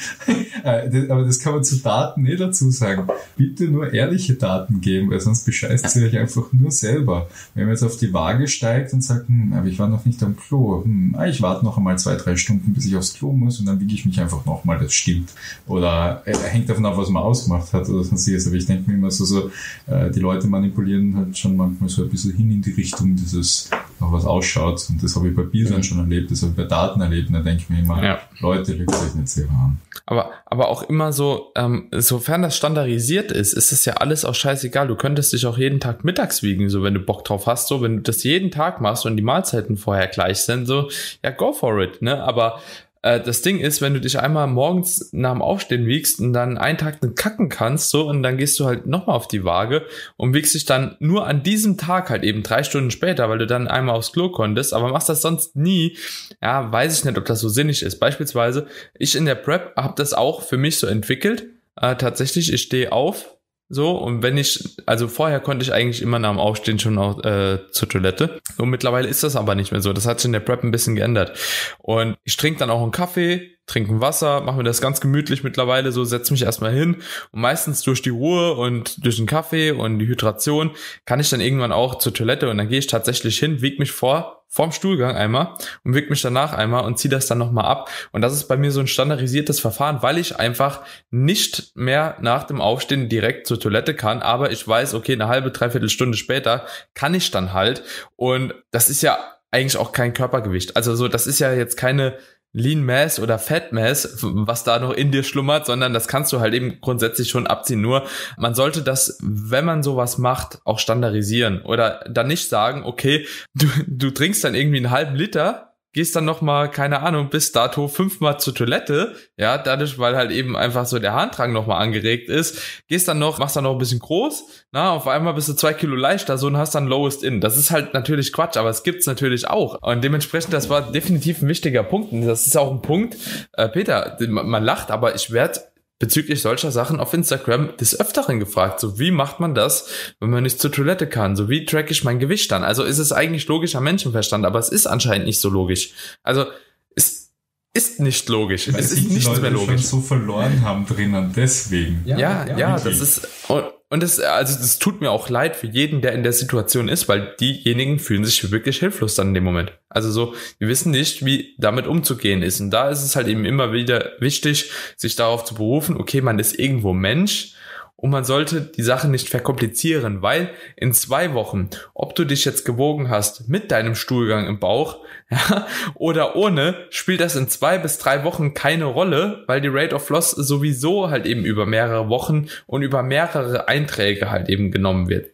Aber das kann man zu Daten nicht dazu sagen. Bitte nur ehrliche Daten geben, weil sonst bescheißt ihr euch einfach nur selber. Wenn man jetzt auf die Waage steigt und sagt, hm, aber ich war noch nicht am Klo, hm, ich warte noch einmal zwei, drei Stunden, bis ich aufs Klo muss und dann wiege ich mich einfach nochmal, das stimmt. Oder er hängt davon ab, was man ausgemacht hat oder sonstiges. Aber ich denke mir immer so, so äh, die Leute manipulieren halt schon manchmal so ein bisschen hin in die Richtung, dieses noch was ausschaut. Und das habe ich bei Bildern schon erlebt, das habe ich bei Daten erlebt. Und da denke ich mir immer, ja. Leute, legt euch nicht selber an. Aber, aber auch immer so, ähm, sofern das standardisiert ist, ist es ja alles auch scheißegal. Du könntest dich auch jeden Tag mittags wiegen, so wenn du Bock drauf hast. So, wenn du das jeden Tag machst und die Mahlzeiten vorher gleich sind, so, ja, go for it, ne? Aber das Ding ist, wenn du dich einmal morgens nach dem Aufstehen wiegst und dann einen Tag dann kacken kannst, so, und dann gehst du halt nochmal auf die Waage und wiegst dich dann nur an diesem Tag halt eben drei Stunden später, weil du dann einmal aufs Klo konntest, aber machst das sonst nie, ja, weiß ich nicht, ob das so sinnig ist. Beispielsweise, ich in der Prep habe das auch für mich so entwickelt, äh, tatsächlich, ich stehe auf, so, und wenn ich, also vorher konnte ich eigentlich immer nach dem Aufstehen schon auch, äh, zur Toilette. Und mittlerweile ist das aber nicht mehr so. Das hat sich in der Prep ein bisschen geändert. Und ich trinke dann auch einen Kaffee, trinke ein Wasser, mache mir das ganz gemütlich mittlerweile, so setze mich erstmal hin. Und meistens durch die Ruhe und durch den Kaffee und die Hydration kann ich dann irgendwann auch zur Toilette und dann gehe ich tatsächlich hin, wieg mich vor, vorm Stuhlgang einmal und wieg mich danach einmal und ziehe das dann nochmal ab. Und das ist bei mir so ein standardisiertes Verfahren, weil ich einfach nicht mehr nach dem Aufstehen direkt zur Toilette kann, aber ich weiß, okay, eine halbe, dreiviertel Stunde später kann ich dann halt. Und das ist ja eigentlich auch kein Körpergewicht. Also so, das ist ja jetzt keine Lean Mass oder Fat Mass, was da noch in dir schlummert, sondern das kannst du halt eben grundsätzlich schon abziehen. Nur man sollte das, wenn man sowas macht, auch standardisieren oder dann nicht sagen, okay, du, du trinkst dann irgendwie einen halben Liter, gehst dann nochmal, keine Ahnung, bis dato fünfmal zur Toilette, ja, dadurch, weil halt eben einfach so der Harndrang nochmal angeregt ist, gehst dann noch, machst dann noch ein bisschen groß, na, auf einmal bist du zwei Kilo leichter, so, und hast dann Lowest In. Das ist halt natürlich Quatsch, aber es gibt's natürlich auch. Und dementsprechend, das war definitiv ein wichtiger Punkt. Und das ist auch ein Punkt, äh, Peter, man lacht, aber ich werde bezüglich solcher Sachen auf Instagram des Öfteren gefragt, so wie macht man das, wenn man nicht zur Toilette kann, so wie track ich mein Gewicht dann, also ist es eigentlich logischer Menschenverstand, aber es ist anscheinend nicht so logisch, also es ist nicht logisch, weil es ist nichts Leute mehr logisch. Schon so verloren haben drinnen, deswegen. Ja, ja, ja, ja das ist, und, und das, also das tut mir auch leid für jeden, der in der Situation ist, weil diejenigen fühlen sich wirklich hilflos dann in dem Moment. Also so, wir wissen nicht, wie damit umzugehen ist. Und da ist es halt eben immer wieder wichtig, sich darauf zu berufen, okay, man ist irgendwo Mensch und man sollte die Sache nicht verkomplizieren, weil in zwei Wochen, ob du dich jetzt gewogen hast mit deinem Stuhlgang im Bauch, ja, oder ohne, spielt das in zwei bis drei Wochen keine Rolle, weil die Rate of Loss sowieso halt eben über mehrere Wochen und über mehrere Einträge halt eben genommen wird.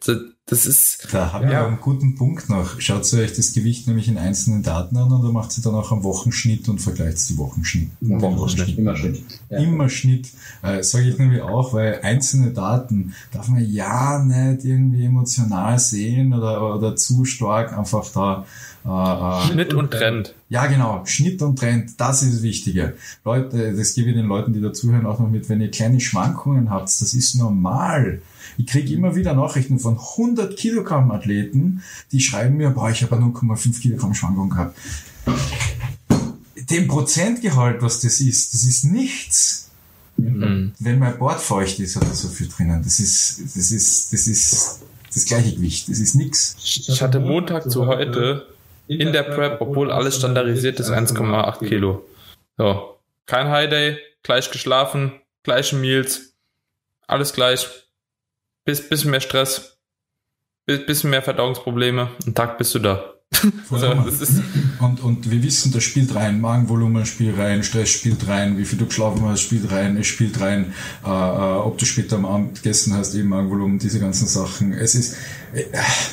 das ist... Da habe ich ja einen guten Punkt noch. Schaut euch das Gewicht nämlich in einzelnen Daten an und dann macht sie dann auch einen Wochenschnitt und vergleicht die Wochenschnitt. Wochenschnitt. Immer Schnitt. Ja. Immer Schnitt. Äh, sage ich nämlich auch, weil einzelne Daten darf man ja nicht irgendwie emotional sehen oder, oder zu stark einfach da... Äh, Schnitt und Trend. Ja, genau. Schnitt und Trend, das ist das Wichtige. Leute, das gebe ich den Leuten, die dazuhören, auch noch mit, wenn ihr kleine Schwankungen habt, das ist normal. Ich kriege immer wieder Nachrichten von hundert Kilogramm Athleten, die schreiben mir, boah, ich habe null Komma fünf Kilogramm Schwankung gehabt. Dem Prozentgehalt, was das ist, das ist nichts. Mhm. Wenn mein Board feucht ist, hat er so viel drinnen. Das ist, das ist, das ist das gleiche Gewicht. Das ist nix. Ich hatte Montag zu heute in der Prep, obwohl alles standardisiert ist, eins Komma acht Kilo. So. Kein High Day, gleich geschlafen, gleiche Meals, alles gleich. Bis, bisschen mehr Stress, bis, bisschen mehr Verdauungsprobleme, einen Tag bist du da. So, das ist und, und wir wissen, das spielt rein, Magenvolumen spielt rein, Stress spielt rein, wie viel du geschlafen hast, spielt rein, es spielt rein, äh, äh, ob du später am Abend gegessen hast, eben Magenvolumen, diese ganzen Sachen. Es ist äh,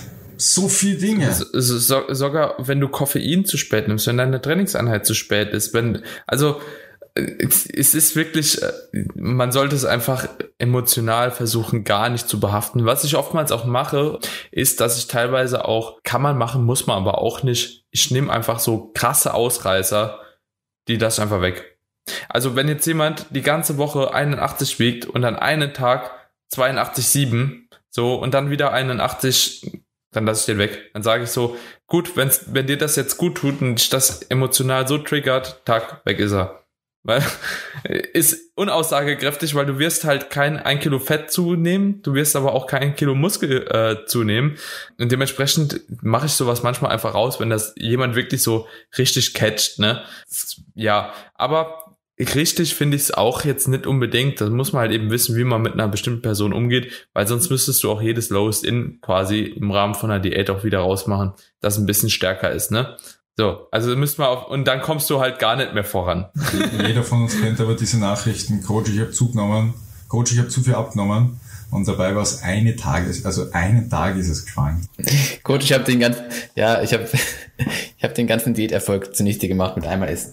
so viel Dinge. So, so, sogar wenn du Koffein zu spät nimmst, wenn deine Trainingseinheit zu spät ist, wenn, also es ist wirklich, man sollte es einfach emotional versuchen, gar nicht zu behaften. Was ich oftmals auch mache, ist, dass ich teilweise auch, kann man machen, muss man aber auch nicht, ich nehme einfach so krasse Ausreißer, die lasse ich einfach weg. Also wenn jetzt jemand die ganze Woche einundachtzig wiegt und dann einen Tag zweiundachtzig Komma sieben, so, und dann wieder einundachtzig, dann lasse ich den weg. Dann sage ich so, gut, wenn's, wenn dir das jetzt gut tut und dich das emotional so triggert, Tag, weg ist er. Weil, ist unaussagekräftig, weil du wirst halt kein ein Kilo Fett zunehmen, du wirst aber auch kein Kilo Muskel äh, zunehmen. Und dementsprechend mache ich sowas manchmal einfach raus, wenn das jemand wirklich so richtig catcht, ne? Ja, aber richtig finde ich es auch jetzt nicht unbedingt. Da muss man halt eben wissen, wie man mit einer bestimmten Person umgeht, weil sonst müsstest du auch jedes Lowest-In quasi im Rahmen von einer Diät auch wieder rausmachen, das ein bisschen stärker ist, ne? So, also müssen wir auf, und dann kommst du halt gar nicht mehr voran. Jeder von uns kennt aber diese Nachrichten, Coach, ich habe zugenommen, Coach, ich habe zu viel abgenommen, und dabei war es eine Tages, also einen Tag ist es gefallen. Coach, ich habe den ganzen, ja, ich habe ich habe den ganzen Diäterfolg zunichte gemacht mit einmal Essen.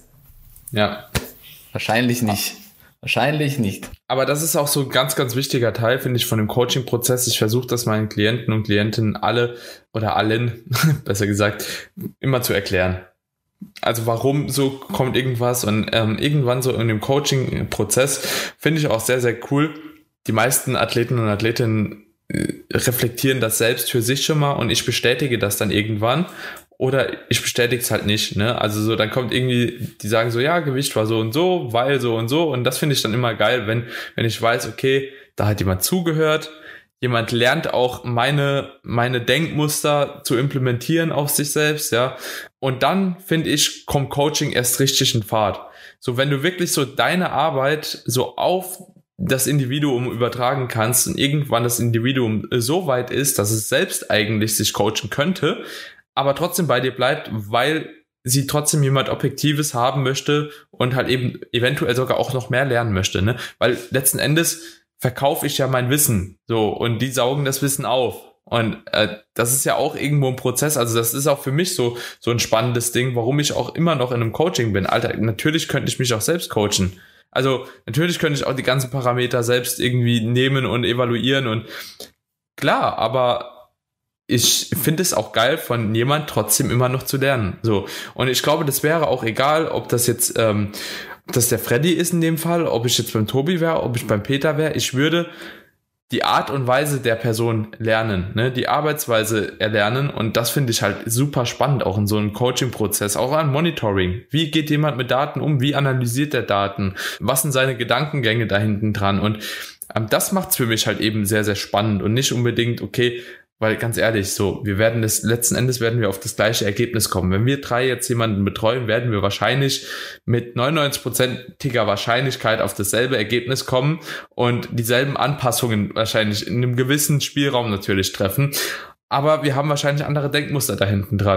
Ja. Wahrscheinlich nicht. Wahrscheinlich nicht. Aber das ist auch so ein ganz, ganz wichtiger Teil, finde ich, von dem Coaching-Prozess. Ich versuche das meinen Klienten und Klientinnen alle oder allen, besser gesagt, immer zu erklären. Also warum so kommt irgendwas, und ähm, irgendwann so in dem Coaching-Prozess finde ich auch sehr, sehr cool. Die meisten Athleten und Athletinnen äh, reflektieren das selbst für sich schon mal, und ich bestätige das dann irgendwann. Oder ich bestätige es halt nicht, ne? Also so, dann kommt irgendwie, die sagen so, ja, Gewicht war so und so, weil so und so. Und das finde ich dann immer geil, wenn, wenn ich weiß, okay, da hat jemand zugehört, jemand lernt auch meine, meine Denkmuster zu implementieren auf sich selbst, ja. Und dann, finde ich, kommt Coaching erst richtig in Fahrt. So, wenn du wirklich so deine Arbeit so auf das Individuum übertragen kannst und irgendwann das Individuum so weit ist, dass es selbst eigentlich sich coachen könnte, aber trotzdem bei dir bleibt, weil sie trotzdem jemand Objektives haben möchte und halt eben eventuell sogar auch noch mehr lernen möchte, ne? Weil letzten Endes verkaufe ich ja mein Wissen, so, und die saugen das Wissen auf. Und äh, das ist ja auch irgendwo ein Prozess, also das ist auch für mich so so ein spannendes Ding, warum ich auch immer noch in einem Coaching bin. Alter, natürlich könnte ich mich auch selbst coachen. Also natürlich könnte ich auch die ganzen Parameter selbst irgendwie nehmen und evaluieren, und klar, aber ich finde es auch geil, von jemand trotzdem immer noch zu lernen. So. Und ich glaube, das wäre auch egal, ob das jetzt, ähm, ob das der Freddy ist in dem Fall, ob ich jetzt beim Tobi wäre, ob ich beim Peter wäre. Ich würde die Art und Weise der Person lernen, ne, die Arbeitsweise erlernen, und das finde ich halt super spannend, auch in so einem Coaching-Prozess, auch an Monitoring. Wie geht jemand mit Daten um? Wie analysiert er Daten? Was sind seine Gedankengänge da hinten dran? Und ähm, das macht's für mich halt eben sehr, sehr spannend, und nicht unbedingt, okay, weil ganz ehrlich, so, wir werden das, letzten Endes werden wir auf das gleiche Ergebnis kommen. Wenn wir drei jetzt jemanden betreuen, werden wir wahrscheinlich mit neunundneunzig-prozentiger Wahrscheinlichkeit auf dasselbe Ergebnis kommen und dieselben Anpassungen wahrscheinlich in einem gewissen Spielraum natürlich treffen. Aber wir haben wahrscheinlich andere Denkmuster da hinten dran.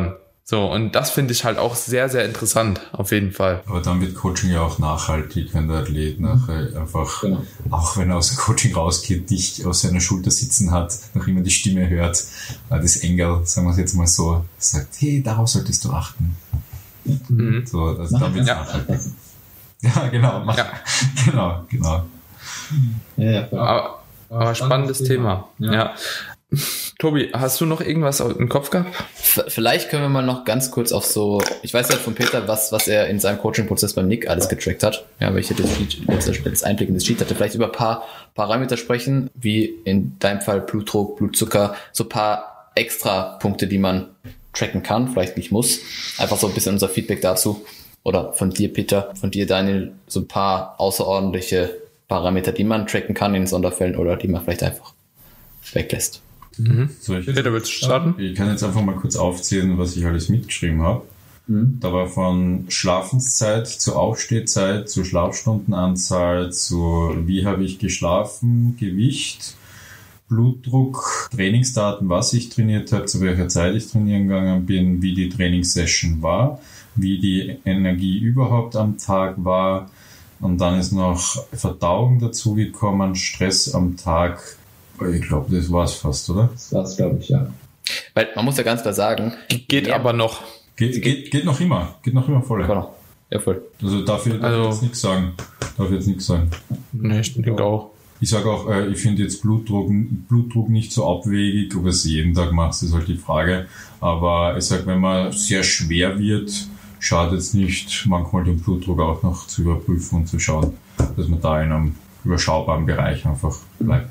So, und das finde ich halt auch sehr, sehr interessant, auf jeden Fall. Aber dann wird Coaching ja auch nachhaltig, wenn der Athlet nachher einfach, genau. auch wenn er aus dem Coaching rausgeht, dich auf seiner Schulter sitzen hat, noch immer die Stimme hört, das Engel, sagen wir es jetzt mal so, sagt, hey, darauf solltest du achten. Mhm. So, also dann wird's ja. nachhaltig. Ja, genau, mach. Ja. genau, genau. Ja, ja, aber, aber spannendes Thema, Thema. ja. ja. Tobi, hast du noch irgendwas im Kopf gehabt? Vielleicht können wir mal noch ganz kurz auf so, ich weiß ja von Peter, was, was er in seinem Coaching-Prozess beim Nick alles getrackt hat. Ja, weil ich jetzt das Einblick in das Sheet hatte. Vielleicht über ein paar Parameter sprechen, wie in deinem Fall Blutdruck, Blutzucker, so ein paar extra Punkte, die man tracken kann, vielleicht nicht muss. Einfach so ein bisschen unser Feedback dazu. Oder von dir, Peter, von dir, Daniel, so ein paar außerordentliche Parameter, die man tracken kann in Sonderfällen oder die man vielleicht einfach weglässt. Mhm. So, ich, Peter, willst du starten? Ich kann jetzt einfach mal kurz aufzählen, was ich alles mitgeschrieben habe. Mhm. Da war von Schlafenszeit zu Aufstehzeit, zu Schlafstundenanzahl, zu wie habe ich geschlafen, Gewicht, Blutdruck, Trainingsdaten, was ich trainiert habe, zu welcher Zeit ich trainieren gegangen bin, wie die Trainingssession war, wie die Energie überhaupt am Tag war. Und dann ist noch Verdauung dazugekommen, Stress am Tag. Ich glaube, das war's fast, oder? Das war's, glaube ich, ja. Weil man muss ja ganz klar sagen, geht ja. aber noch. Geht, geht, geht noch immer. Geht noch immer voll. Genau. Ja, voll. Also dafür darf also, ich jetzt nichts sagen. Darf ich jetzt nichts sagen. Nee, ich denke auch. Ich sage auch, äh, ich finde jetzt Blutdruck, Blutdruck nicht so abwegig, ob es jeden Tag macht, ist halt die Frage. Aber ich sage, wenn man sehr schwer wird, schadet es nicht, manchmal den Blutdruck auch noch zu überprüfen und zu schauen, dass man da in einem überschaubaren Bereich einfach bleibt.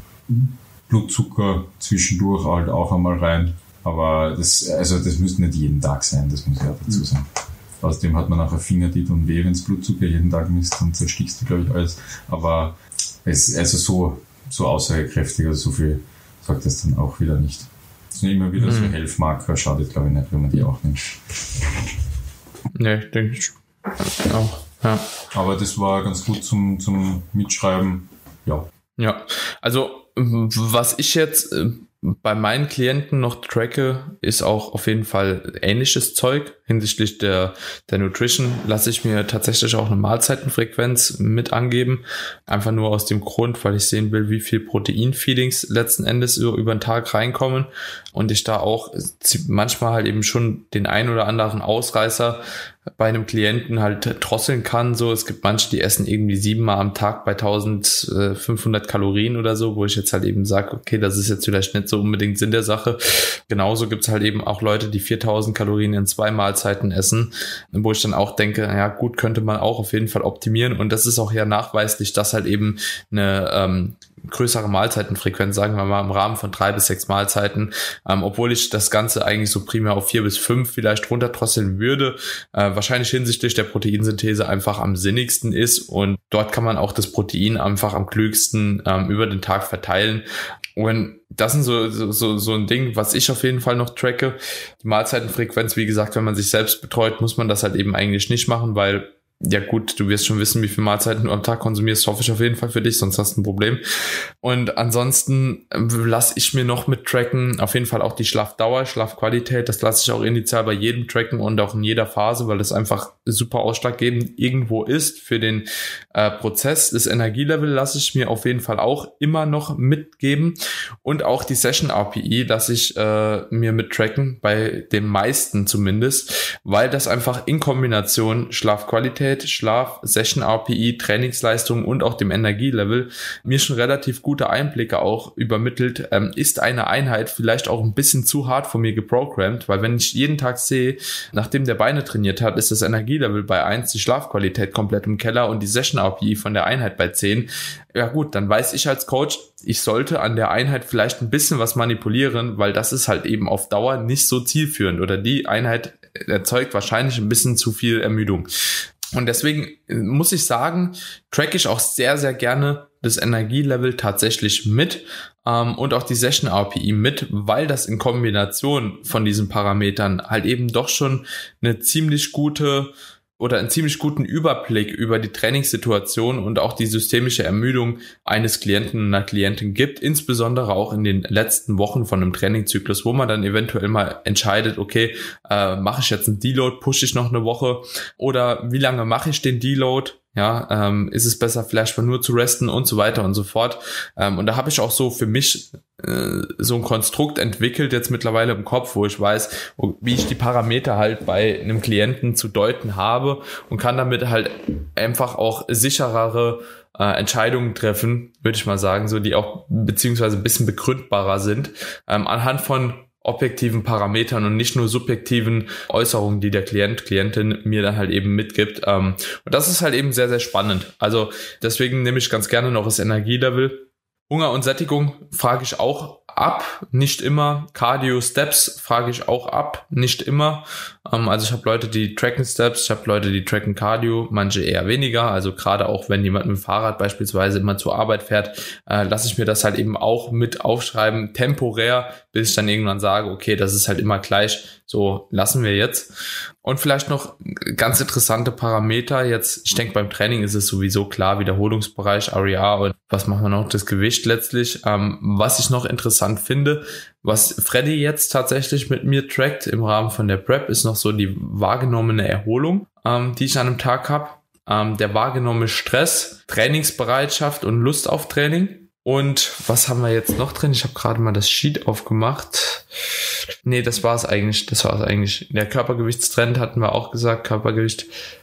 Blutzucker zwischendurch halt auch einmal rein, aber das, also das müsste nicht jeden Tag sein, das muss ich auch dazu sagen. Mhm. Außerdem hat man nachher Fingertit und weh, wenn es Blutzucker jeden Tag misst, dann zerstichst du, glaube ich, alles. Aber es also so, so aussagekräftig, also so viel sagt das dann auch wieder nicht. Es sind immer wieder mhm. so Health-Marker, schadet, glaube ich, nicht, wenn man die auch nimmt. Ne, denke ich auch, ja. Aber das war ganz gut zum, zum Mitschreiben, ja. Ja, also was ich jetzt bei meinen Klienten noch tracke, ist auch auf jeden Fall ähnliches Zeug. Hinsichtlich der, der Nutrition lasse ich mir tatsächlich auch eine Mahlzeitenfrequenz mit angeben. Einfach nur aus dem Grund, weil ich sehen will, wie viel Protein-Feedings letzten Endes über, über den Tag reinkommen. Und ich da auch manchmal halt eben schon den ein oder anderen Ausreißer bei einem Klienten halt drosseln kann. So, es gibt manche, die essen irgendwie siebenmal am Tag bei eintausendfünfhundert Kalorien oder so, wo ich jetzt halt eben sage, okay, das ist jetzt vielleicht nicht so unbedingt Sinn der Sache. Genauso gibt es halt eben auch Leute, die viertausend Kalorien in zwei Mahlzeiten essen, wo ich dann auch denke, ja gut, könnte man auch auf jeden Fall optimieren. Und das ist auch ja nachweislich, dass halt eben eine ähm, größere Mahlzeitenfrequenz, sagen wir mal im Rahmen von drei bis sechs Mahlzeiten, ähm, obwohl ich das Ganze eigentlich so primär auf vier bis fünf vielleicht runterdrosseln würde, äh, wahrscheinlich hinsichtlich der Proteinsynthese einfach am sinnigsten ist und dort kann man auch das Protein einfach am klügsten ähm, über den Tag verteilen. Und das ist so, so, so ein Ding, was ich auf jeden Fall noch tracke. Die Mahlzeitenfrequenz, wie gesagt, wenn man sich selbst betreut, muss man das halt eben eigentlich nicht machen, weil ja gut, du wirst schon wissen, wie viele Mahlzeiten du am Tag konsumierst, hoffe ich auf jeden Fall für dich, sonst hast du ein Problem. Und ansonsten lasse ich mir noch mit tracken, auf jeden Fall auch die Schlafdauer, Schlafqualität, das lasse ich auch initial bei jedem tracken und auch in jeder Phase, weil das einfach super ausschlaggebend irgendwo ist für den äh, Prozess. Das Energielevel lasse ich mir auf jeden Fall auch immer noch mitgeben und auch die Session R P E lasse ich äh, mir mit tracken, bei den meisten zumindest, weil das einfach in Kombination Schlafqualität, Schlaf, Session R P E, Trainingsleistung und auch dem Energielevel mir schon relativ gute Einblicke auch übermittelt. Ähm, ist eine Einheit vielleicht auch ein bisschen zu hart von mir geprogrammt, weil wenn ich jeden Tag sehe, nachdem der Beine trainiert hat, ist das Energielevel bei eins, die Schlafqualität komplett im Keller und die Session R P E von der Einheit bei zehn. Ja gut, dann weiß ich als Coach, ich sollte an der Einheit vielleicht ein bisschen was manipulieren, weil das ist halt eben auf Dauer nicht so zielführend oder die Einheit erzeugt wahrscheinlich ein bisschen zu viel Ermüdung. Und deswegen muss ich sagen, track ich auch sehr, sehr gerne das Energielevel tatsächlich mit ähm, und auch die Session R P E mit, weil das in Kombination von diesen Parametern halt eben doch schon eine ziemlich gute oder einen ziemlich guten Überblick über die Trainingssituation und auch die systemische Ermüdung eines Klienten und einer Klientin gibt, insbesondere auch in den letzten Wochen von einem Trainingzyklus, wo man dann eventuell mal entscheidet, okay, äh, mache ich jetzt einen Deload, pushe ich noch eine Woche oder wie lange mache ich den Deload? Ja, ähm, ist es besser vielleicht mal nur zu resten und so weiter und so fort. Ähm, und da habe ich auch so für mich äh, so ein Konstrukt entwickelt jetzt mittlerweile im Kopf, wo ich weiß, wie ich die Parameter halt bei einem Klienten zu deuten habe und kann damit halt einfach auch sicherere äh, Entscheidungen treffen, würde ich mal sagen, so die auch beziehungsweise ein bisschen begründbarer sind, ähm, anhand von objektiven Parametern und nicht nur subjektiven Äußerungen, die der Klient, Klientin mir dann halt eben mitgibt. Und das ist halt eben sehr, sehr spannend. Also deswegen nehme ich ganz gerne noch das Energielevel. Hunger und Sättigung frage ich auch ab, nicht immer. Cardio Steps frage ich auch ab, nicht immer. Also ich habe Leute, die tracken Steps, ich habe Leute, die tracken Cardio, manche eher weniger. Also gerade auch, wenn jemand mit dem Fahrrad beispielsweise immer zur Arbeit fährt, äh, lasse ich mir das halt eben auch mit aufschreiben, temporär, bis ich dann irgendwann sage, okay, das ist halt immer gleich, so lassen wir jetzt. Und vielleicht noch ganz interessante Parameter. Jetzt, ich denke, beim Training ist es sowieso klar, Wiederholungsbereich, R E R und was machen wir noch, das Gewicht letztlich. Ähm, was ich noch interessant finde, was Freddy jetzt tatsächlich mit mir trackt im Rahmen von der Prep, ist noch so die wahrgenommene Erholung, ähm, die ich an einem Tag habe. Ähm, der wahrgenommene Stress, Trainingsbereitschaft und Lust auf Training. Und was haben wir jetzt noch drin? Ich habe gerade mal das Sheet aufgemacht. Nee, das war es eigentlich. Das war es eigentlich. Der Körpergewichtstrend hatten wir auch gesagt. Körpergewicht.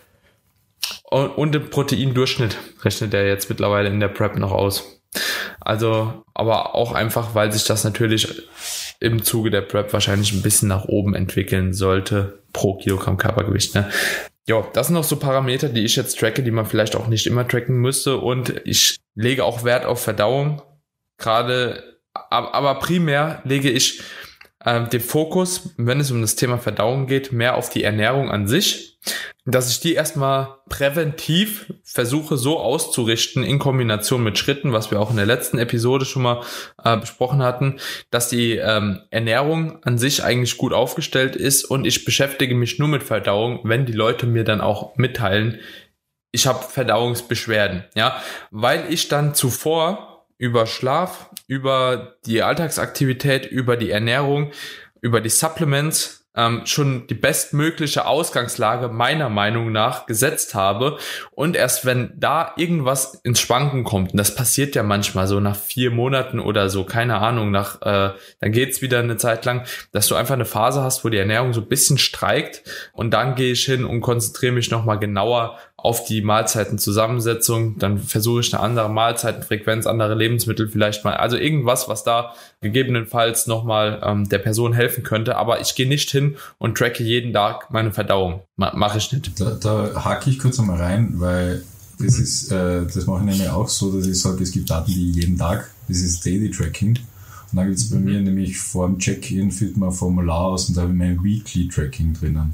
Und, und den Proteindurchschnitt rechnet er jetzt mittlerweile in der Prep noch aus. Also, aber auch einfach, weil sich das natürlich im Zuge der Prep wahrscheinlich ein bisschen nach oben entwickeln sollte pro Kilogramm Körpergewicht, ne? Ja, das sind noch so Parameter, die ich jetzt tracke, die man vielleicht auch nicht immer tracken müsste. Und ich lege auch Wert auf Verdauung. Gerade, aber primär lege ich äh, den Fokus, wenn es um das Thema Verdauung geht, mehr auf die Ernährung an sich. Dass ich die erstmal präventiv versuche so auszurichten in Kombination mit Schritten, was wir auch in der letzten Episode schon mal äh, besprochen hatten, dass die ähm, Ernährung an sich eigentlich gut aufgestellt ist und ich beschäftige mich nur mit Verdauung, wenn die Leute mir dann auch mitteilen, ich habe Verdauungsbeschwerden, ja, weil ich dann zuvor über Schlaf, über die Alltagsaktivität, über die Ernährung, über die Supplements Ähm, schon die bestmögliche Ausgangslage meiner Meinung nach gesetzt habe und erst wenn da irgendwas ins Schwanken kommt, und das passiert ja manchmal so nach vier Monaten oder so, keine Ahnung, nach äh, dann geht's wieder eine Zeit lang, dass du einfach eine Phase hast, wo die Ernährung so ein bisschen streikt und dann gehe ich hin und konzentriere mich nochmal genauer auf die Mahlzeitenzusammensetzung, dann versuche ich eine andere Mahlzeitenfrequenz, andere Lebensmittel vielleicht mal, also irgendwas, was da gegebenenfalls nochmal ähm, der Person helfen könnte, aber ich gehe nicht hin und tracke jeden Tag meine Verdauung, Ma- mache ich nicht. Da, da hake ich kurz einmal rein, weil das ist, äh, das mache ich nämlich auch so, dass ich sage, es gibt Daten, die jeden Tag, das ist Daily Tracking und dann gibt es bei mhm. mir nämlich vor dem Check-in füllt man ein Formular aus und da habe ich mein Weekly Tracking drinnen.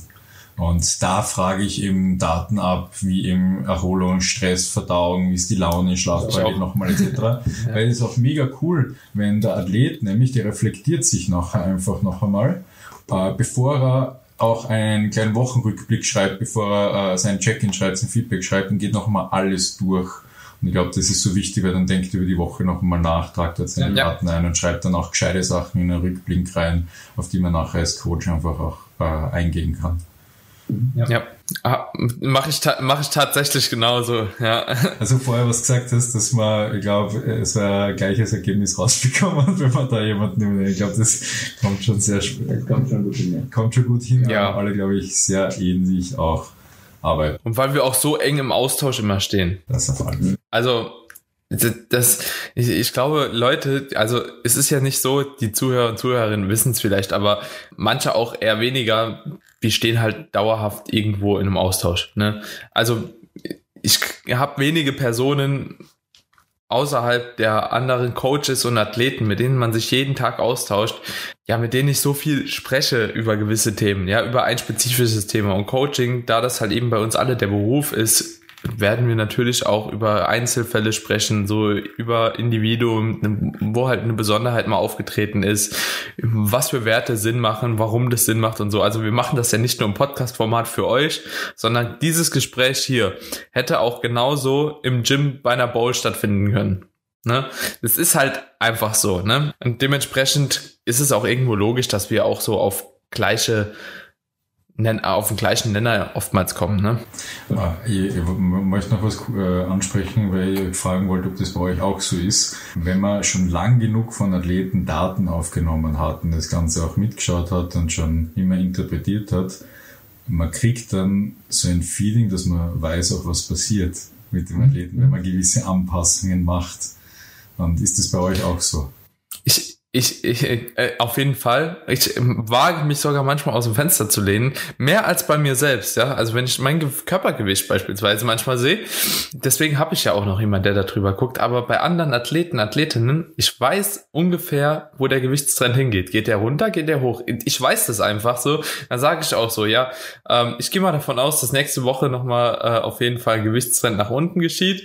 Und da frage ich eben Daten ab, wie eben Erholung, Stress, Verdauung, wie ist die Laune, Schlafqualität nochmal et cetera. Ja. Weil es ist auch mega cool, wenn der Athlet nämlich, der reflektiert sich nachher einfach noch einmal, äh, bevor er auch einen kleinen Wochenrückblick schreibt, bevor er äh, sein Check-in schreibt, sein Feedback schreibt und geht noch einmal alles durch. Und ich glaube, das ist so wichtig, weil dann denkt über die Woche noch einmal nach, tragt dort seine ja. Daten ein und schreibt dann auch gescheite Sachen in einen Rückblick rein, auf die man nachher als Coach einfach auch äh, eingehen kann. Ja, ja. Ah, mache ich, ta- mach ich tatsächlich genauso, ja. Also vorher was gesagt hast, dass man, ich glaube, es war ein gleiches Ergebnis rausbekommen hat, wenn man da jemanden nimmt. Ich glaube, das kommt schon sehr, kommt schon gut hin. Kommt schon gut hin, ja. Alle, glaube ich, sehr ähnlich auch arbeiten. Und weil wir auch so eng im Austausch immer stehen. Das auf alle. Also, das, ich, ich glaube, Leute, also es ist ja nicht so, die Zuhörer und Zuhörerinnen wissen es vielleicht, aber manche auch eher weniger, wir stehen halt dauerhaft irgendwo in einem Austausch, ne? Also ich habe wenige Personen außerhalb der anderen Coaches und Athleten, mit denen man sich jeden Tag austauscht, ja, mit denen ich so viel spreche über gewisse Themen, ja, über ein spezifisches Thema und Coaching, da das halt eben bei uns alle der Beruf ist, werden wir natürlich auch über Einzelfälle sprechen, so über Individuen, wo halt eine Besonderheit mal aufgetreten ist, was für Werte Sinn machen, warum das Sinn macht und so. Also wir machen das ja nicht nur im Podcast-Format für euch, sondern dieses Gespräch hier hätte auch genauso im Gym bei einer Bowl stattfinden können. Ne? Das ist halt einfach so, ne? Und dementsprechend ist es auch irgendwo logisch, dass wir auch so auf gleiche auf den gleichen Nenner oftmals kommen, ne? Ah, ich, ich möchte noch was äh, ansprechen, weil ich fragen wollte, ob das bei euch auch so ist. Wenn man schon lang genug von Athleten Daten aufgenommen hat und das Ganze auch mitgeschaut hat und schon immer interpretiert hat, man kriegt dann so ein Feeling, dass man weiß auch, was passiert mit dem Athleten, wenn man gewisse Anpassungen macht. Und ist das bei euch auch so? Ich Ich, ich äh, auf jeden Fall. Ich äh, wage mich sogar manchmal aus dem Fenster zu lehnen. Mehr als bei mir selbst, ja. Also wenn ich mein Ge- Körpergewicht beispielsweise manchmal sehe, deswegen habe ich ja auch noch jemand, der da drüber guckt. Aber bei anderen Athleten, Athletinnen, ich weiß ungefähr, wo der Gewichtstrend hingeht. Geht der runter, geht der hoch? Ich weiß das einfach so. Dann sage ich auch so, ja, ähm, ich gehe mal davon aus, dass nächste Woche nochmal äh, auf jeden Fall Gewichtstrend nach unten geschieht.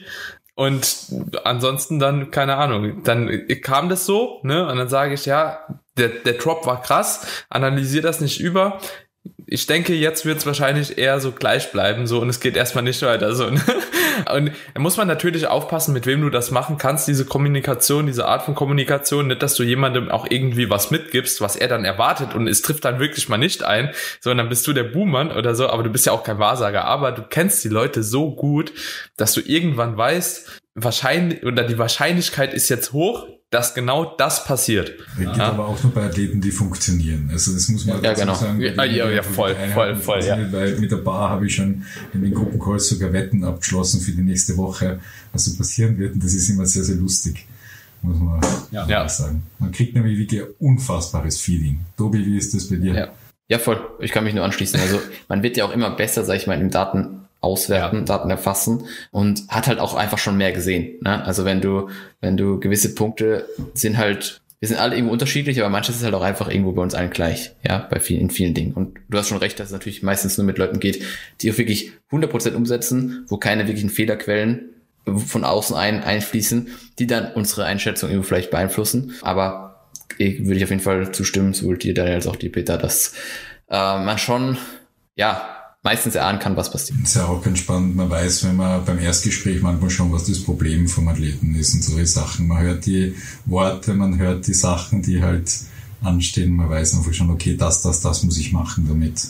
Und ansonsten dann, keine Ahnung, dann kam das so, ne? Und dann sage ich, ja, der, der Drop war krass, analysiere das nicht über. Ich denke, jetzt wird es wahrscheinlich eher so gleich bleiben, so, und es geht erstmal nicht weiter, so, ne? Und da muss man natürlich aufpassen, mit wem du das machen kannst, diese Kommunikation, diese Art von Kommunikation, nicht, dass du jemandem auch irgendwie was mitgibst, was er dann erwartet und es trifft dann wirklich mal nicht ein, sondern dann bist du der Buhmann oder so, aber du bist ja auch kein Wahrsager, aber du kennst die Leute so gut, dass du irgendwann weißt, wahrscheinlich, oder die Wahrscheinlichkeit ist jetzt hoch, dass genau das passiert. Das geht ja. aber auch nur bei Athleten, die funktionieren. Also das muss man ja, dazu genau. sagen. Ja, ja, ja, voll, voll, voll, ja. Weil mit der Bar habe ich schon in den Gruppencalls sogar Wetten abgeschlossen für die nächste Woche, was so passieren wird. Und das ist immer sehr, sehr lustig, muss man ja. Ja. sagen. Man kriegt nämlich wirklich ein unfassbares Feeling. Tobi, wie ist das bei dir? Ja. ja, voll. Ich kann mich nur anschließen. Also man wird ja auch immer besser, sag ich mal, im Daten auswerten, ja. Daten erfassen und hat halt auch einfach schon mehr gesehen. Ne? Also wenn du, wenn du gewisse Punkte sind halt, wir sind alle irgendwo unterschiedlich, aber manches ist halt auch einfach irgendwo bei uns allen gleich, ja, bei vielen, in vielen Dingen. Und du hast schon recht, dass es natürlich meistens nur mit Leuten geht, die auch wirklich hundert Prozent umsetzen, wo keine wirklichen Fehlerquellen von außen ein, einfließen, die dann unsere Einschätzung irgendwo vielleicht beeinflussen. Aber ich, würde ich auf jeden Fall zustimmen, sowohl dir, Daniel, als auch dir, Peter, dass äh, man schon, ja, meistens erahnen kann, was passiert. Das ist ja auch ganz spannend. Man weiß, wenn man beim Erstgespräch manchmal schon, was das Problem vom Athleten ist und solche Sachen. Man hört die Worte, man hört die Sachen, die halt anstehen. Man weiß einfach schon, okay, das, das, das muss ich machen, damit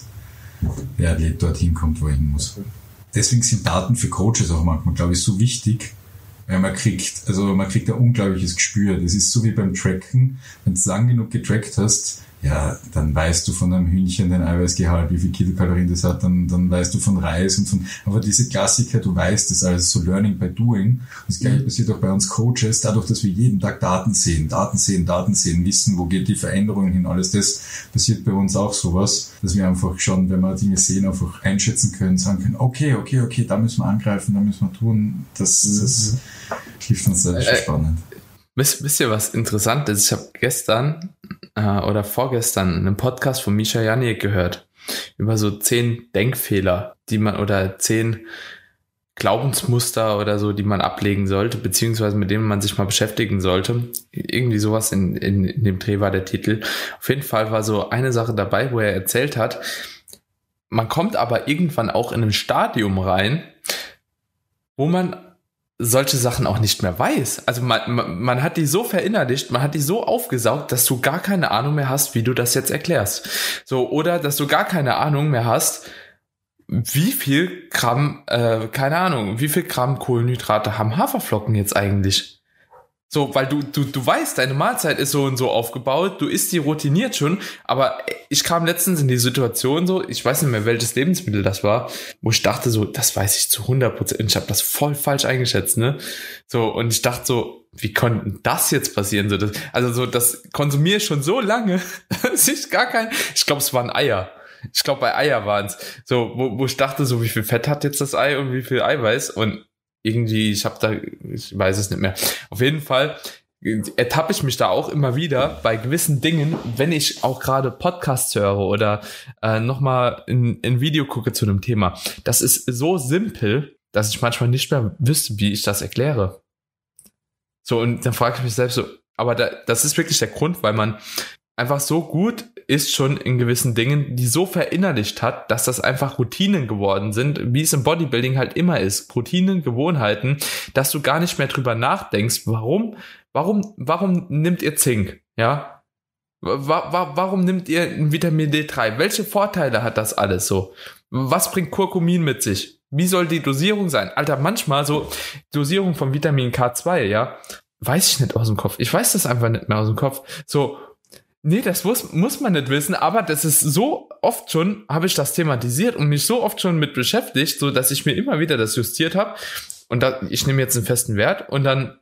der Athlet dorthin kommt, wo er hin muss. Deswegen sind Daten für Coaches auch manchmal, glaube ich, so wichtig, weil man kriegt, also man kriegt ein unglaubliches Gespür. Das ist so wie beim Tracken. Wenn du lang genug getrackt hast, ja, dann weißt du von einem Hühnchen den Eiweißgehalt, wie viel Kilokalorien das hat, dann, dann weißt du von Reis und von, aber diese Klassiker, du weißt das alles, so Learning by Doing. Das gleiche passiert auch bei uns Coaches, dadurch, dass wir jeden Tag Daten sehen, Daten sehen, Daten sehen, wissen, wo geht die Veränderung hin, alles das passiert bei uns auch sowas, dass wir einfach schon, wenn wir Dinge sehen, einfach einschätzen können, sagen können, okay, okay, okay, da müssen wir angreifen, da müssen wir tun, das, das hilft uns sehr äh, spannend. Wisst, wisst ihr, was interessant ist? Ich habe gestern äh, oder vorgestern einen Podcast von Misha Janiek gehört über so zehn Denkfehler, die man oder zehn Glaubensmuster oder so, die man ablegen sollte, beziehungsweise mit denen man sich mal beschäftigen sollte. Irgendwie sowas in, in, in dem Dreh war der Titel. Auf jeden Fall war so eine Sache dabei, wo er erzählt hat, man kommt aber irgendwann auch in ein Stadium rein, wo man solche Sachen auch nicht mehr weiß. Also man, man, man hat die so verinnerlicht, man hat die so aufgesaugt, dass du gar keine Ahnung mehr hast, wie du das jetzt erklärst. So, oder dass du gar keine Ahnung mehr hast, wie viel Gramm, äh, keine Ahnung, wie viel Gramm Kohlenhydrate haben Haferflocken jetzt eigentlich? So, weil du, du, du weißt, deine Mahlzeit ist so und so aufgebaut, du isst die routiniert schon, aber ich kam letztens in die Situation so, ich weiß nicht mehr, welches Lebensmittel das war, wo ich dachte so, das weiß ich zu hundert Prozent, ich habe das voll falsch eingeschätzt, ne? So, und ich dachte so, wie konnte das jetzt passieren? So, das, also so, das konsumiere ich schon so lange, dass ich gar kein, ich glaube, es waren Eier. Ich glaube, bei Eier waren es. So, wo, wo ich dachte so, wie viel Fett hat jetzt das Ei und wie viel Eiweiß? Und irgendwie, ich habe da, ich weiß es nicht mehr. Auf jeden Fall ertappe ich mich da auch immer wieder bei gewissen Dingen, wenn ich auch gerade Podcasts höre oder äh, nochmal ein, ein Video gucke zu einem Thema. Das ist so simpel, dass ich manchmal nicht mehr wüsste, wie ich das erkläre. So, und dann frage ich mich selbst so, aber da, das ist wirklich der Grund, weil man einfach so gut ist schon in gewissen Dingen, die so verinnerlicht hat, dass das einfach Routinen geworden sind, wie es im Bodybuilding halt immer ist. Routinen, Gewohnheiten, dass du gar nicht mehr drüber nachdenkst, warum, warum, warum nimmt ihr Zink? Ja? Wa- wa- warum nimmt ihr ein Vitamin D drei? Welche Vorteile hat das alles so? Was bringt Curcumin mit sich? Wie soll die Dosierung sein? Alter, manchmal so Dosierung von Vitamin K zwei, ja, weiß ich nicht aus dem Kopf. Ich weiß das einfach nicht mehr aus dem Kopf. So, nee, das muss, muss man nicht wissen, aber das ist so oft schon, habe ich das thematisiert und mich so oft schon mit beschäftigt, so dass ich mir immer wieder das justiert habe und da, ich nehme jetzt einen festen Wert und dann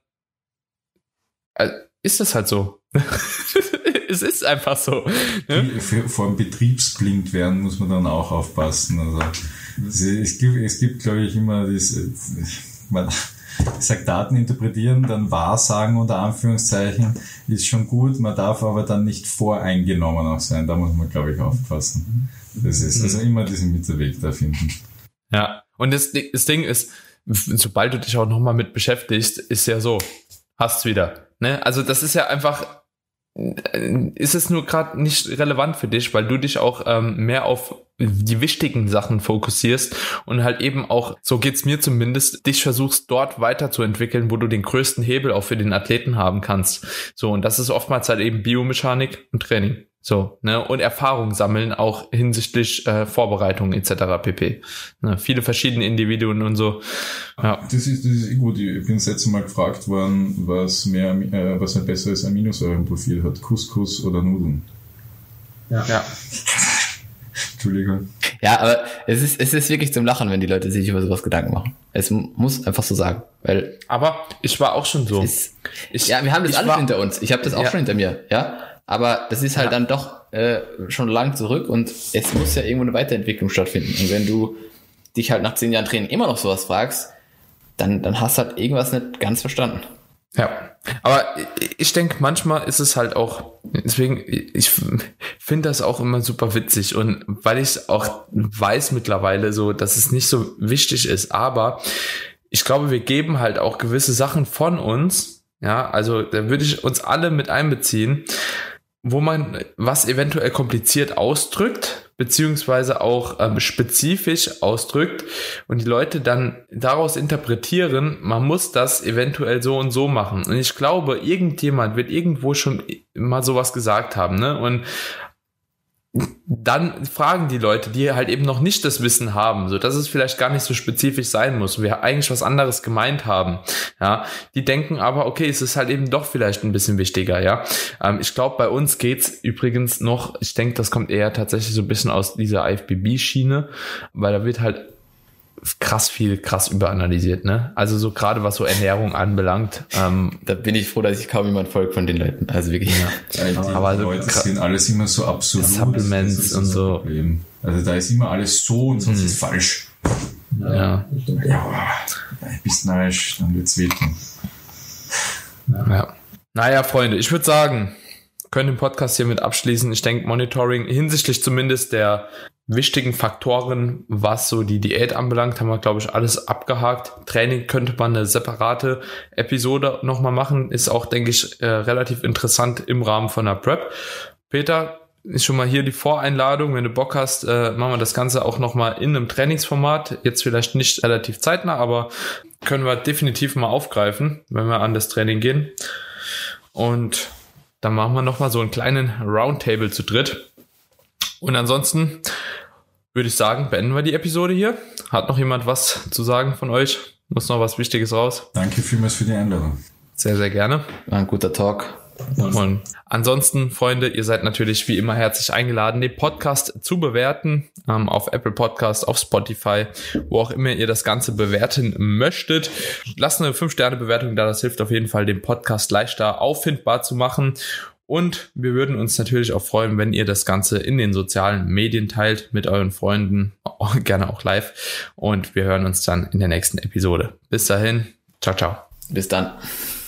äh, ist das halt so. Es ist einfach so. Ne? Für, vor dem Betriebsblind werden muss man dann auch aufpassen. Also es, es gibt, es gibt, glaube ich, immer das, man, ich sag, Daten interpretieren, dann Wahrsagen unter Anführungszeichen ist schon gut, man darf aber dann nicht voreingenommen auch sein, da muss man, glaube ich, aufpassen. Das ist also immer diesen Mittelweg da finden. Ja, und das, das Ding ist, sobald du dich auch nochmal mit beschäftigst, ist ja so, hast wieder. Ne? Also das ist ja einfach, ist es nur gerade nicht relevant für dich, weil du dich auch ähm, mehr auf die wichtigen Sachen fokussierst und halt eben auch, so geht's mir zumindest, dich versuchst dort weiterzuentwickeln, wo du den größten Hebel auch für den Athleten haben kannst. So, und das ist oftmals halt eben Biomechanik und Training. So, ne, und Erfahrung sammeln auch hinsichtlich äh, Vorbereitung et cetera pp. Ne, viele verschiedene Individuen und so. Ja. Das ist, das ist eh gut. Ich bin das letzte Mal gefragt worden, was mehr, äh, was ein besseres Aminosäurenprofil hat, Couscous oder Nudeln. Ja. ja. Entschuldigung. Ja, aber es ist, es ist wirklich zum Lachen, wenn die Leute sich über sowas Gedanken machen. Es muss einfach so sagen, weil. Aber ich war auch schon so. Ist, ich, ja, wir haben das alles war, hinter uns. Ich habe das auch ja. schon hinter mir, ja. Aber das ist halt ja. dann doch äh, schon lang zurück und es muss ja irgendwo eine Weiterentwicklung stattfinden. Und wenn du dich halt nach zehn Jahren Training immer noch sowas fragst, dann, dann hast du halt irgendwas nicht ganz verstanden. Ja, aber ich denke, manchmal ist es halt auch, deswegen, ich finde das auch immer super witzig und weil ich auch weiß mittlerweile so, dass es nicht so wichtig ist, aber ich glaube, wir geben halt auch gewisse Sachen von uns, ja, also da würde ich uns alle mit einbeziehen, wo man was eventuell kompliziert ausdrückt, beziehungsweise auch ähm, spezifisch ausdrückt und die Leute dann daraus interpretieren, man muss das eventuell so und so machen. Und ich glaube, irgendjemand wird irgendwo schon mal sowas gesagt haben, ne? Und dann fragen die Leute, die halt eben noch nicht das Wissen haben, so dass es vielleicht gar nicht so spezifisch sein muss, wir eigentlich was anderes gemeint haben, ja, die denken aber, okay, es ist halt eben doch vielleicht ein bisschen wichtiger, ja. Ähm, ich glaube, bei uns geht's übrigens noch, ich denke, das kommt eher tatsächlich so ein bisschen aus dieser I F B B-Schiene, weil da wird halt krass viel, krass überanalysiert, ne? Also so gerade was so Ernährung anbelangt. Ähm, da bin ich froh, dass ich kaum jemand folgt von den Leuten. Also wirklich. Ja. Die aber also Leute sind alles immer so absolut. Supplements und so. Problem. Also da ist immer alles so und sonst hm. ist falsch. Ja. Ja, ja ein bisschen falsch, dann wird's wehtun. Ja. ja. Naja, Freunde, ich würde sagen, können den Podcast hiermit abschließen. Ich denke, Monitoring hinsichtlich zumindest der wichtigen Faktoren, was so die Diät anbelangt, haben wir, glaube ich, alles abgehakt. Training könnte man eine separate Episode nochmal machen. Ist auch, denke ich, äh, relativ interessant im Rahmen von der Prep. Peter, ist schon mal hier die Voreinladung. Wenn du Bock hast, äh, machen wir das Ganze auch nochmal in einem Trainingsformat. Jetzt vielleicht nicht relativ zeitnah, aber können wir definitiv mal aufgreifen, wenn wir an das Training gehen. Und dann machen wir nochmal so einen kleinen Roundtable zu dritt. Und ansonsten würde ich sagen, beenden wir die Episode hier. Hat noch jemand was zu sagen von euch? Muss noch was Wichtiges raus? Danke vielmals für die Einladung. Sehr, sehr gerne. War ein guter Talk. Und ansonsten, Freunde, ihr seid natürlich wie immer herzlich eingeladen, den Podcast zu bewerten, ähm, auf Apple Podcast, auf Spotify, wo auch immer ihr das Ganze bewerten möchtet. Lasst eine fünf Sterne Bewertung da, das hilft auf jeden Fall, den Podcast leichter auffindbar zu machen. Und wir würden uns natürlich auch freuen, wenn ihr das Ganze in den sozialen Medien teilt, mit euren Freunden, gerne auch live. Und wir hören uns dann in der nächsten Episode. Bis dahin, ciao, ciao. Bis dann.